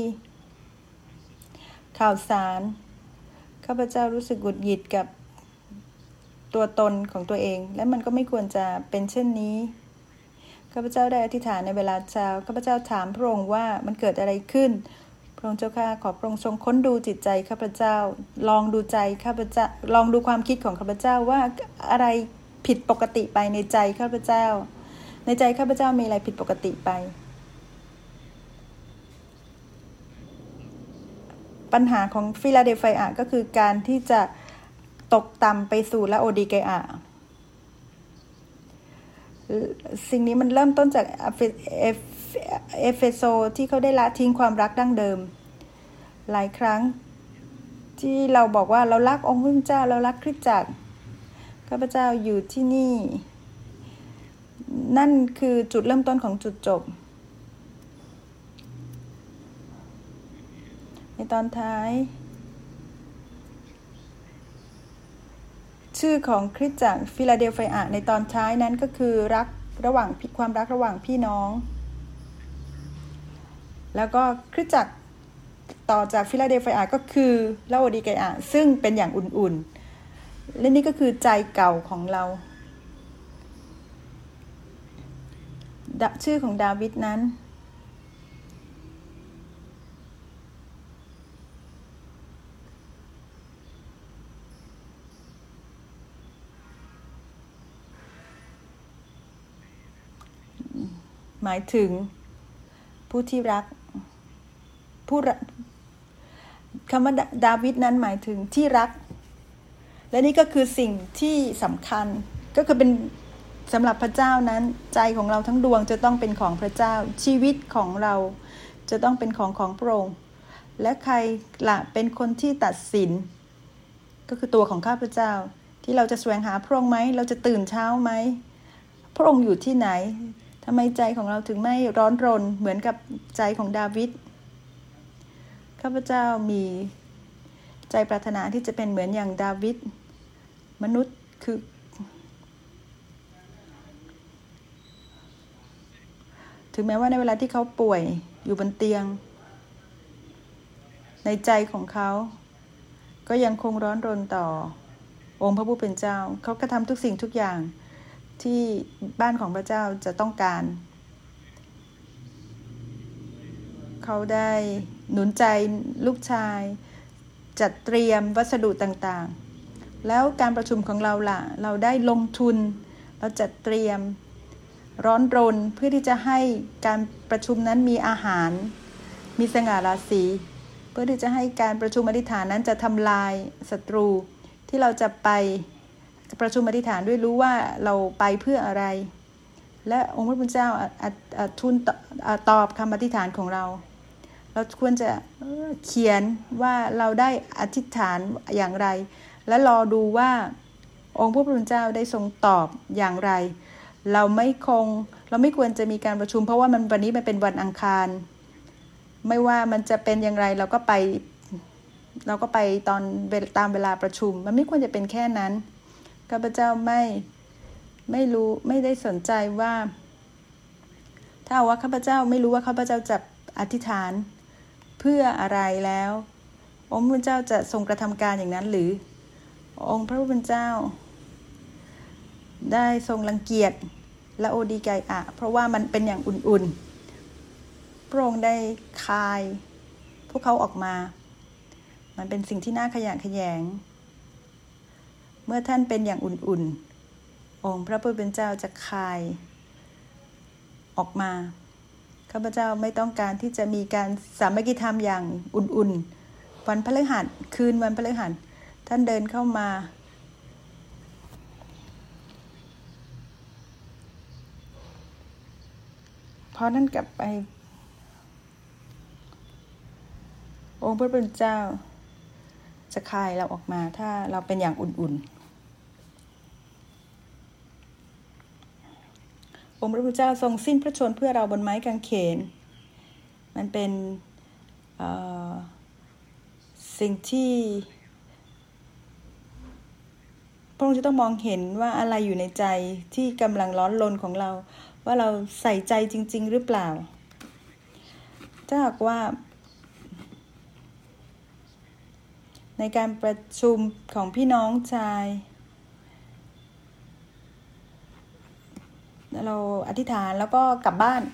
ข่าวสารข้าพเจ้ารู้สึกหงุดหงิดกับตัวตนของตัวเองและมันก็ไม่ควรจะเป็นเช่นนี้ข้าพเจ้าได้อธิษฐานในเวลาเช้าข้าพเจ้าถามพระองค์ว่ามันเกิดอะไรขึ้นพระองค์เจ้าข้าขอพระองค์ทรงค้นดูจิตใจข้าพเจ้าลองดูใจข้าพเจ้าลองดูความคิดของข้าพเจ้าว่าอะไรผิดปกติไปในใจข้าพเจ้าในใจข้าพเจ้ามีอะไรผิดปกติไปปัญหาของฟิลาเดลเฟียก็คือการที่จะตกต่ำไปสู่ลาโอดิเกอาสิ่งนี้มันเริ่มต้นจากเอเฟโซที่เขาได้ละทิ้งความรักดั้งเดิมหลายครั้งที่เราบอกว่าเรารักองค์พระเจ้าเรารักคริสตจักรข้าพเจ้าอยู่ที่นี่นั่นคือจุดเริ่มต้นของจุดจบในตอนท้ายชื่อของคริสตจักรฟิลาเดลเฟียในตอนท้ายนั้นก็คือรักระหว่างความรักระหว่างพี่น้องแล้วก็คริสตจักรต่อจากฟิลาเดลเฟียก็คือลาโอดิเกอาซึ่งเป็นอย่างอุ่นๆและนี่ก็คือใจเก่าของเราชื่อของดาวิดนั้นหมายถึงผู้ที่รักผู้คำว่าดาวิดนั้นหมายถึงที่รักและนี่ก็คือสิ่งที่สำคัญก็คือเป็นสำหรับพระเจ้านั้นใจของเราทั้งดวงจะต้องเป็นของพระเจ้าชีวิตของเราจะต้องเป็นของของพระองค์และใครล่ะเป็นคนที่ตัดสินก็คือตัวของข้าพเจ้าที่เราจะแสวงหาพระองค์ไหมเราจะตื่นเช้าไหมพพระองค์อยู่ที่ไหนทำไมใจของเราถึงไม่ร้อนรนเหมือนกับใจของดาวิดข้าพเจ้ามีใจปรารถนาที่จะเป็นเหมือนอย่างดาวิดมนุษย์คือถึงแม้ว่าในเวลาที่เขาป่วยอยู่บนเตียงในใจของเขาก็ยังคงร้อนรนต่อองค์พระผู้เป็นเจ้าเขาก็ทำทุกสิ่งทุกอย่างที่บ้านของพระเจ้าจะต้องการเขาได้หนุนใจลูกชายจัดเตรียมวัสดุต่างๆแล้วการประชุมของเราล่ะเราได้ลงทุนเราจัดเตรียมร้อนรนเพื่อที่จะให้การประชุมนั้นมีอาหารมีสง่าราศีเพื่อที่จะให้การประชุมอธิษฐานนั้นจะทำลายศัตรูที่เราจะไปประชุมอธิษฐานด้วยรู้ว่าเราไปเพื่ออะไรและองค์พระผู้เป็นเจ้าทูลตอบคำอธิษฐานของเราเราควรจะเขียนว่าเราได้อธิษฐานอย่างไรและรอดูว่าองค์พระผู้เป็นเจ้าได้ทรงตอบอย่างไรเราไม่คงเราไม่ควรจะมีการประชุมเพราะว่ามันวันนี้มันเป็นวันอังคารไม่ว่ามันจะเป็นอย่างไรเราก็ไปเราก็ไปตอนตามเวลาประชุมมันไม่ควรจะเป็นแค่นั้นข้าพเจ้าไม่ไม่รู้ไม่ได้สนใจว่าถ้าว่าข้าพเจ้าไม่รู้ว่าข้าพเจ้าจะอธิษฐานเพื่ออะไรแล้วองค์พระผู้เป็นเจ้าจะทรงกระทำการอย่างนั้นหรือองค์พระผู้เป็นเจ้าได้ทรงรังเกียจและโอดีไกอะเพราะว่ามันเป็นอย่างอุ่นๆพระองค์ได้คายพวกเขาออกมามันเป็นสิ่งที่น่าขยะแขยงเมื่อท่านเป็นอย่างอุ่นๆองค์พระผู้เป็นเจ้าจะคายออกมาข้าพเจ้าไม่ต้องการที่จะมีการสามัคคีธรรมอย่างอุ่นๆวันพฤหัสคืนวันพฤหัสท่านเดินเข้ามาพอท่านกลับไปองค์พระผู้เป็นเจ้าจะคายเราออกมาถ้าเราเป็นอย่างอุ่นๆองค์พระผู้เป็นเจ้าทรงสิ้นพระชนม์เพื่อเราบนไม้กางเขนมันเป็นสิ่งที่พระองค์จะต้องมองเห็นว่าอะไรอยู่ในใจที่กำลังร้อนรนของเราว่าเราใส่ใจจริงๆหรือเปล่าถ้าหากว่าในการประชุมของพี่น้องชายเราอธิษฐานแล้วก็กลับบ้าน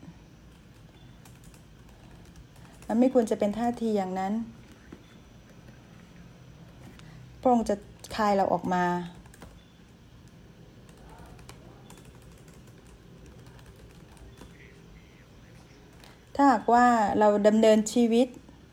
มันไม่ควรจะเป็นท่าทีอย่างนั้นพระองค์จะคายเราออกมาถ้าหากว่าเราดำเนินชีวิต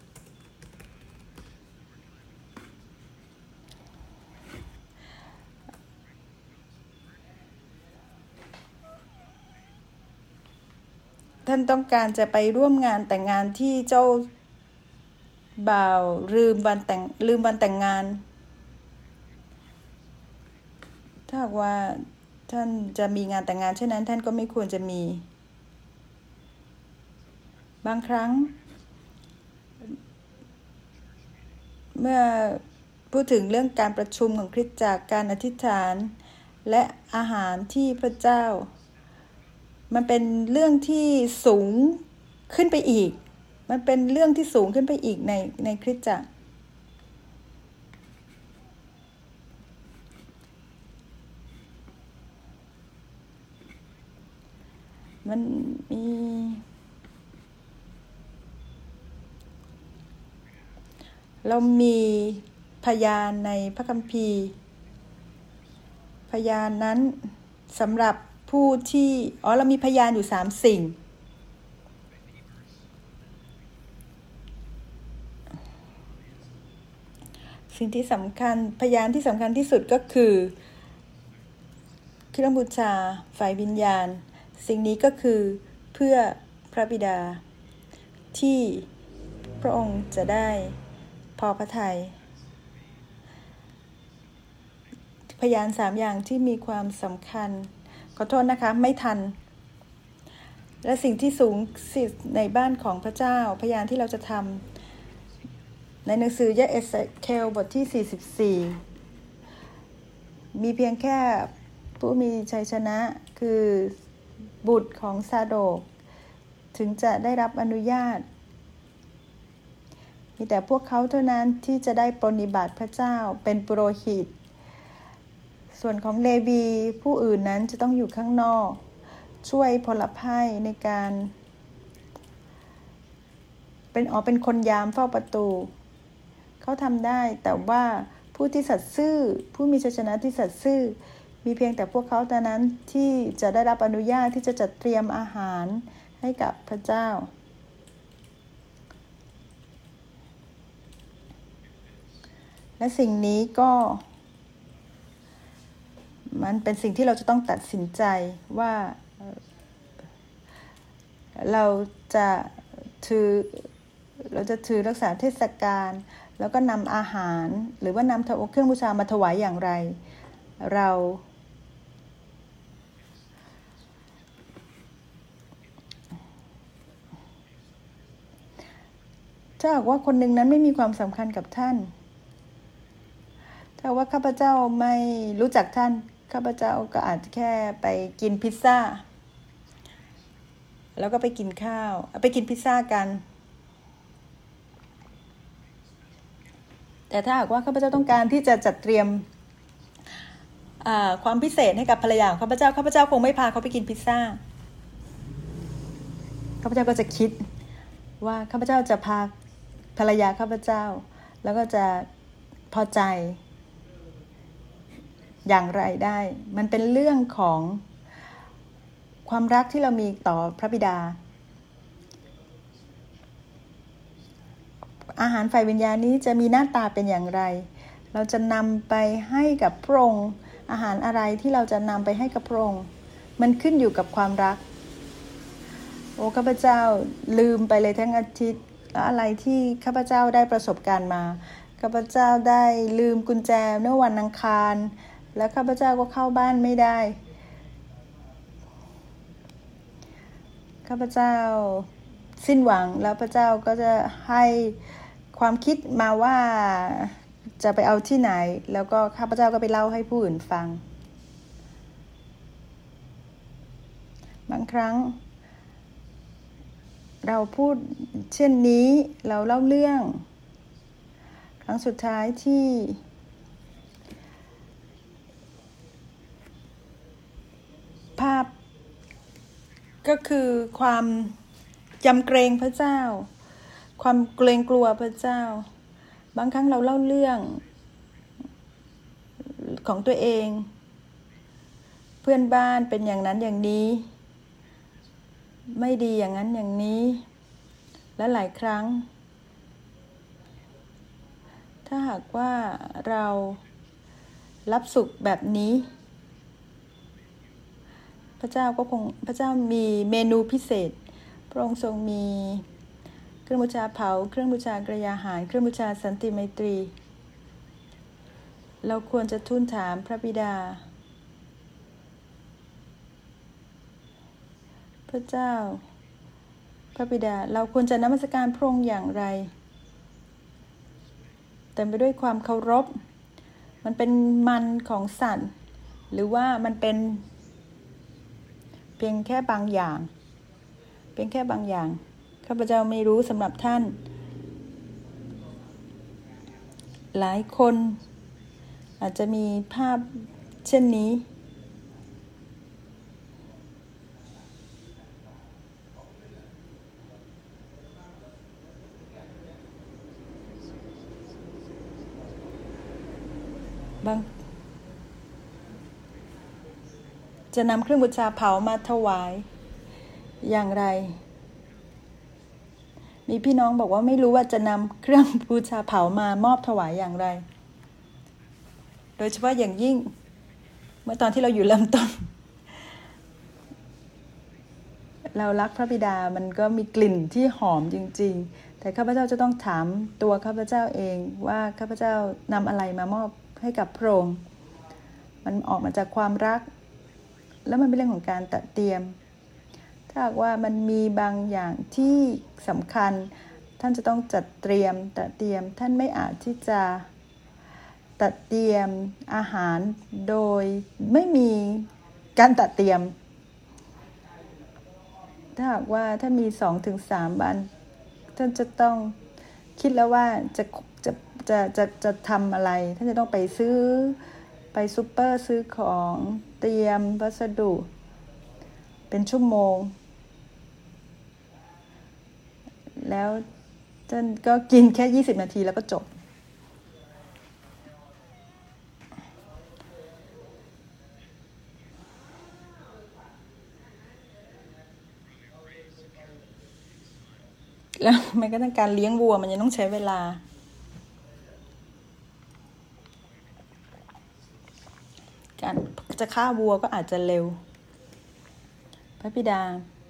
ท่านต้องการจะไปร่วมงานแต่งงานที่เจ้าบ่าวลืมวันแต่งลืมวันแต่งงานถ้าหากว่าท่านจะมีงานแต่งงานเช่นนั้นท่านก็ไม่ควรจะมีบางครั้งเมื่อพูดถึงเรื่องการประชุมของคริสตจักรการอธิษฐานและอาหารที่พระเจ้ามันเป็นเรื่องที่สูงขึ้นไปอีกมันเป็นเรื่องที่สูงขึ้นไปอีกในในคริสตจักรมันมีเรามีพยานในพระคัมภีร์พยานนั้นสำหรับผู้ที่อ๋อเรามีพยานอยู่สามสิ่งสิ่งที่สำคัญพยานที่สำคัญที่สุดก็คือเครื่องบูชาฝ่ายวิญญาณสิ่งนี้ก็คือเพื่อพระบิดาที่พระองค์จะได้พอพระทัยพยานสามอย่างที่มีความสำคัญขอโทษนะคะไม่ทันและสิ่งที่สูงสุดในบ้านของพระเจ้าพยานที่เราจะทำในหนังสือเยเอสเคลบทที่สี่สิบสี่มีเพียงแค่ผู้มีชัยชนะคือบุตรของซาโดกถึงจะได้รับอนุญาตมีแต่พวกเขาเท่านั้นที่จะได้ปรนนิบัติพระเจ้าเป็นปุโรหิตส่วนของเลวีผู้อื่นนั้นจะต้องอยู่ข้างนอกช่วยพลภัยในการเป็นอ๋อเป็นคนยามเฝ้าประตูเขาทำได้แต่ว่าผู้ที่สัตย์ซื่อผู้มีชัยชนะที่สัตย์ซื่อมีเพียงแต่พวกเขาเท่านั้นที่จะได้รับอนุญาตที่จะจัดเตรียมอาหารให้กับพระเจ้าและสิ่งนี้ก็มันเป็นสิ่งที่เราจะต้องตัดสินใจว่าเราจะถือเราจะถือรักษาเทศกาลแล้วก็นำอาหารหรือว่านำเครื่องบูชามาถวายอย่างไรเราถ้าหากว่าคนหนึ่งนั้นไม่มีความสำคัญกับท่านถ้าว่าข้าพเจ้าไม่รู้จักท่านข้าพเจ้าก็อาจจะแค่ไปกินพิซซ่าแล้วก็ไปกินข้าวไปกินพิซซ่ากันแต่ถ้าหากว่าข้าพเจ้าต้องการที่จะจัดเตรียมความพิเศษให้กับภรรยาของข้าพเจ้าข้าพเจ้าคงไม่พาเขาไปกินพิซซ่าข้าพเจ้าก็จะคิดว่าข้าพเจ้าจะพาภรรยาข้าพเจ้าแล้วก็จะพอใจอย่างไรได้มันเป็นเรื่องของความรักที่เรามีต่อพระบิดาอาหารฝ่ายวิญญาณนี้จะมีหน้าตาเป็นอย่างไรเราจะนำไปให้กับพระองค์อาหารอะไรที่เราจะนำไปให้กับพระองค์มันขึ้นอยู่กับความรักโอ้ข้าพเจ้าลืมไปเลยทั้งอาทิตย์แล้วอะไรที่ข้าพเจ้าได้ประสบการณ์มาข้าพเจ้าได้ลืมกุญแจเมื่อวันอังคารแล้วข้าพเจ้าก็เข้าบ้านไม่ได้ข้าพเจ้าสิ้นหวังแล้วพระเจ้าก็จะให้ความคิดมาว่าจะไปเอาที่ไหนแล้วก็ข้าพเจ้าก็ไปเล่าให้ผู้อื่นฟังบางครั้งเราพูดเช่นนี้เราเล่าเรื่องครั้งสุดท้ายที่ภาพก็คือความยำเกรงพระเจ้าความเกรงกลัวพระเจ้าบางครั้งเราเล่าเรื่องของตัวเองเพื่อนบ้านเป็นอย่างนั้นอย่างนี้ไม่ดีอย่างนั้นอย่างนี้และหลายครั้งถ้าหากว่าเรารับสุขแบบนี้พระเจ้าก็คงพระเจ้ามีเมนูพิเศษพระองค์ทรงมีเครื่องบูชาเผาเครื่องบูชากระยาหารเครื่องบูชาสันติไมตรีเราควรจะทูลถามพระบิดาพระเจ้าพระบิดาเราควรจะนมัสการพระองค์อย่างไรเต็มไปด้วยความเคารพมันเป็นมันของสัตว์หรือว่ามันเป็นเพียงแค่บางอย่างเพียงแค่บางอย่างข้าพเจ้าไม่รู้สำหรับท่านหลายคนอาจจะมีภาพเช่นนี้บางจะนำเครื่องบูชาเผามาถวายอย่างไรมีพี่น้องบอกว่าไม่รู้ว่าจะนำเครื่องบูชาเผามามอบถวายอย่างไรโดยเฉพาะอย่างยิ่งเมื่อตอนที่เราอยู่เริ่มต้นเรารักพระบิดามันก็มีกลิ่นที่หอมจริงๆแต่ข้าพเจ้าจะต้องถามตัวข้าพเจ้าเองว่าข้าพเจ้านำอะไรมามอบให้กับพระองค์มันออกมาจากความรักแล้วมันเป็นเรื่องของการตัดเตรียมถ้าหากว่ามันมีบางอย่างที่สำคัญท่านจะต้องจัดเตรียมตัดเตรียมท่านไม่อาจที่จะตัดเตรียมอาหารโดยไม่มีการตัดเตรียมถ้าหากว่าถ้ามี สองถึงสาม วันท่านจะต้องคิดแล้วว่าจะจะจะจะจะทำอะไรท่านจะต้องไปซื้อไปซูเปอร์ซื้อของเตรียมวัสดุเป็นชั่วโมงแล้วท่านก็กินแค่ยี่สิบนาทีแล้วก็จบแล้วแม้กระทั่งการเลี้ยงวัวมันยังต้องใช้เวลาการจะฆ่าวัวก็อาจจะเร็วพระบิดา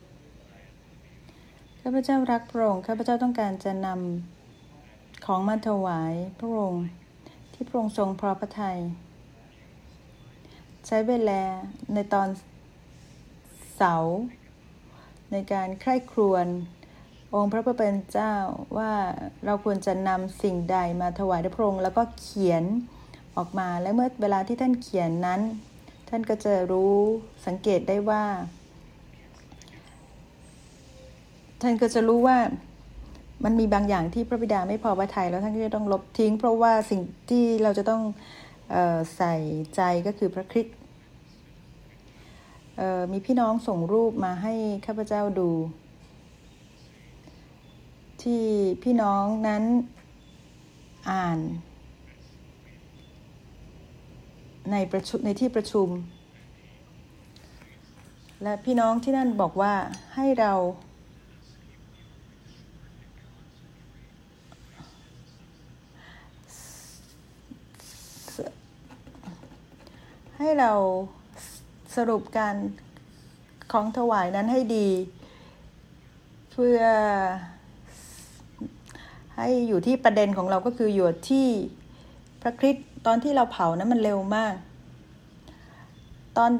ข้าพเจ้ารักพระองค์ข้าพเจ้าต้องการจะนำของมาถวายพระองค์ที่พระองค์ทรงพอพระทัยใช้เวลาในตอนเสาร์ในการใคร่ครวญองค์พระผู้เป็นเจ้าว่าเราควรจะนำสิ่งใดมาถวายแด่พระองค์แล้วก็เขียนออกมาและเมื่อเวลาที่ท่านเขียนนั้นท่านก็จะรู้สังเกตได้ว่าท่านก็จะรู้ว่ามันมีบางอย่างที่พระบิดาไม่พอพระทัยแล้วท่านก็จะต้องลบทิ้งเพราะว่าสิ่งที่เราจะต้องเอ่อใส่ใจก็คือพระคริสต์เอ่อมีพี่น้องส่งรูปมาให้ข้าพเจ้าดูที่พี่น้องนั้นอ่านในประชุมในที่ประชุมและพี่น้องที่นั่นบอกว่าให้เราให้เราสรุปการของถวายนั้นให้ดีเพื่อให้อยู่ที่ประเด็นของเราก็คืออยู่ที่พระคริสต์ตอนที่เราเผานั้นมันเร็วมากตอน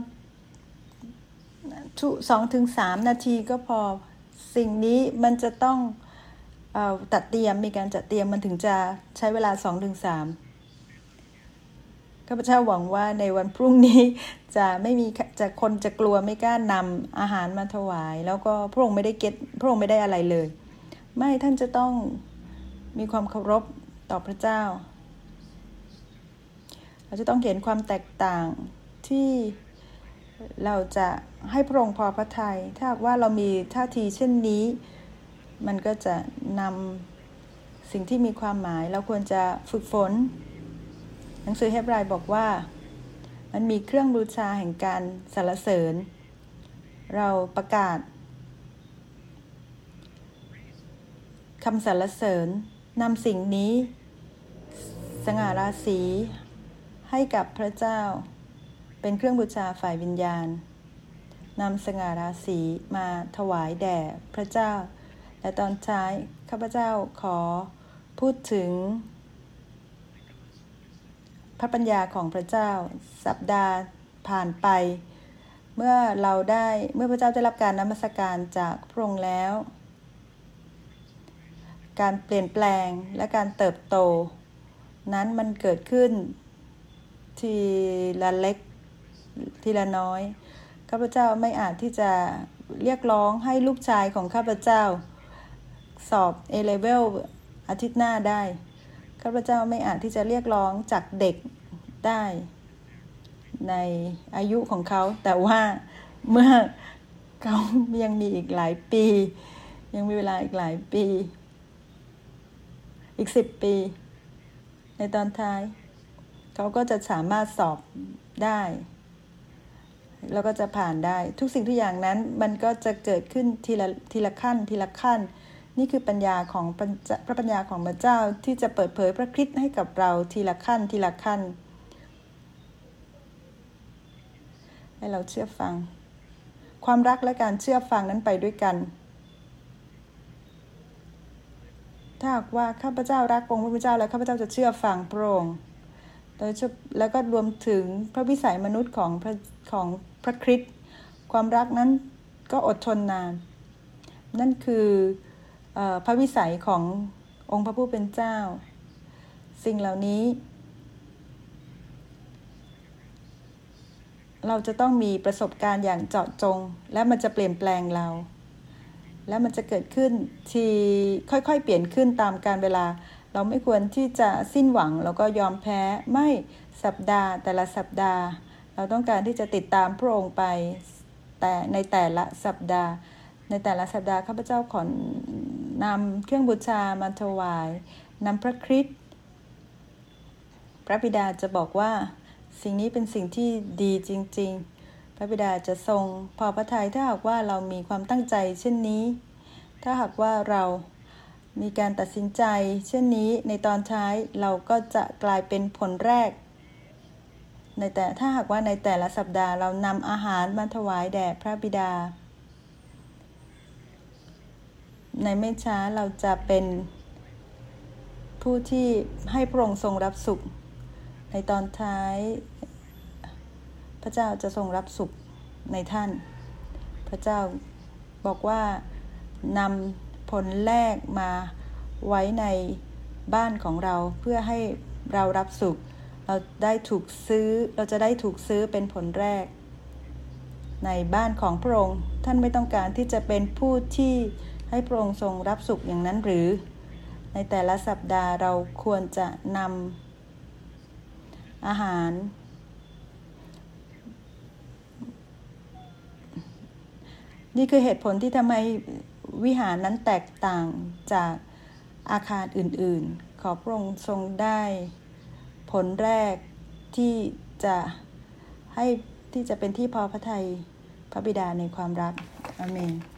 สองถึงสามนาทีก็พอสิ่งนี้มันจะต้องเอ่อตัดเตรียมมีการจัดเตรียมมันถึงจะใช้เวลา สองถึงสาม ข้าพเจ้าหวังว่าในวันพรุ่งนี้จะไม่มีจะคนจะกลัวไม่กล้านำอาหารมาถวายแล้วก็พระองค์ไม่ได้เก็ตพระองค์ไม่ได้อะไรเลยไม่ท่านจะต้องมีความเคารพต่อพระเจ้าเราจะต้องเห็นความแตกต่างที่เราจะให้พระองค์พอพระทัยถ้าหากว่าเรามีท่าทีเช่นนี้มันก็จะนำสิ่งที่มีความหมายเราควรจะฝึกฝนหนังสือเฮบรายบอกว่ามันมีเครื่องบูชาแห่งการสรรเสริญเราประกาศคำสรรเสริญนำสิ่งนี้สง่าราศีให้กับพระเจ้าเป็นเครื่องบูชาฝ่ายวิญญาณนำสง่าราศีมาถวายแด่พระเจ้าและตอนท้ายข้าพเจ้าขอพูดถึงพระปัญญาของพระเจ้าสัปดาห์ผ่านไปเมื่อเราได้เมื่อพระเจ้าได้รับการนมัสการจากพระองค์แล้วการเปลี่ยนแปลงและการเติบโตนั้นมันเกิดขึ้นทีละเล็กทีละน้อยข้าพเจ้าไม่อาจที่จะเรียกร้องให้ลูกชายของข้าพเจ้าสอบ เอ เลเวล อาทิตย์หน้าได้ข้าพเจ้าไม่อาจที่จะเรียกร้องจากเด็กได้ในอายุของเขาแต่ว่าเมื่อเขายังมีอีกหลายปียังมีเวลาอีกหลายปีอีกสิบปีในตอนท้ายเขาก็จะสามารถสอบได้แล้วก็จะผ่านได้ทุกสิ่งทุกอย่างนั้นมันก็จะเกิดขึ้นทีละทีละขั้นทีละขั้นนี่คือปัญญาของพระปัญญาของพระเจ้าที่จะเปิดเผยพระคริสต์ให้กับเราทีละขั้นทีละขั้นให้เราเชื่อฟังความรักและการเชื่อฟังนั้นไปด้วยกันถ้าหากว่าข้าพเจ้ารักองค์พระผู้เป็นเจ้าแล้วข้าพเจ้าจะเชื่อฟังพระองค์โดยแล้วก็รวมถึงพระวิสัยมนุษย์ของพระของพระคริสต์ความรักนั้นก็อดทนนานนั่นคือเอ่อพระวิสัยขององค์พระผู้เป็นเจ้าสิ่งเหล่านี้เราจะต้องมีประสบการณ์อย่างเจาะจงและมันจะเปลี่ยนแปลงเราและมันจะเกิดขึ้นที่ค่อยๆเปลี่ยนขึ้นตามกาลเวลาเราไม่ควรที่จะสิ้นหวังแล้วก็ยอมแพ้ไม่สัปดาห์แต่ละสัปดาห์เราต้องการที่จะติดตามพระองค์ไปแต่ในแต่ละสัปดาห์ในแต่ละสัปดาห์ข้าพเจ้าขอนำเครื่องบูชามาถวายนำพระคริสต์พระบิดาจะบอกว่าสิ่งนี้เป็นสิ่งที่ดีจริงๆพระบิดาจะทรงพอพระทัยถ้าหากว่าเรามีความตั้งใจเช่นนี้ถ้าหากว่าเรามีการตัดสินใจเช่นนี้ในตอนท้ายเราก็จะกลายเป็นผลแรกในแต่ถ้าหากว่าในแต่ละสัปดาห์เรานำอาหารมาถวายแด่พระบิดาในไม่ช้าเราจะเป็นผู้ที่ให้พระองค์ทรงรับสุขในตอนท้ายพระเจ้าจะทรงรับสุขในท่านพระเจ้าบอกว่านำผลแรกมาไว้ในบ้านของเราเพื่อให้เรารับสุขเราได้ถูกซื้อเราจะได้ถูกซื้อเป็นผลแรกในบ้านของพระองค์ท่านไม่ต้องการที่จะเป็นผู้ที่ให้พระองค์ทรงรับสุขอย่างนั้นหรือในแต่ละสัปดาห์เราควรจะนำอาหารนี่คือเหตุผลที่ทำไมวิหารนั้นแตกต่างจากอาคารอื่นๆขอพระองค์ทรงได้ผลแรกที่จะให้ที่จะเป็นที่พอพระทัยพระบิดาในความรักอาเมน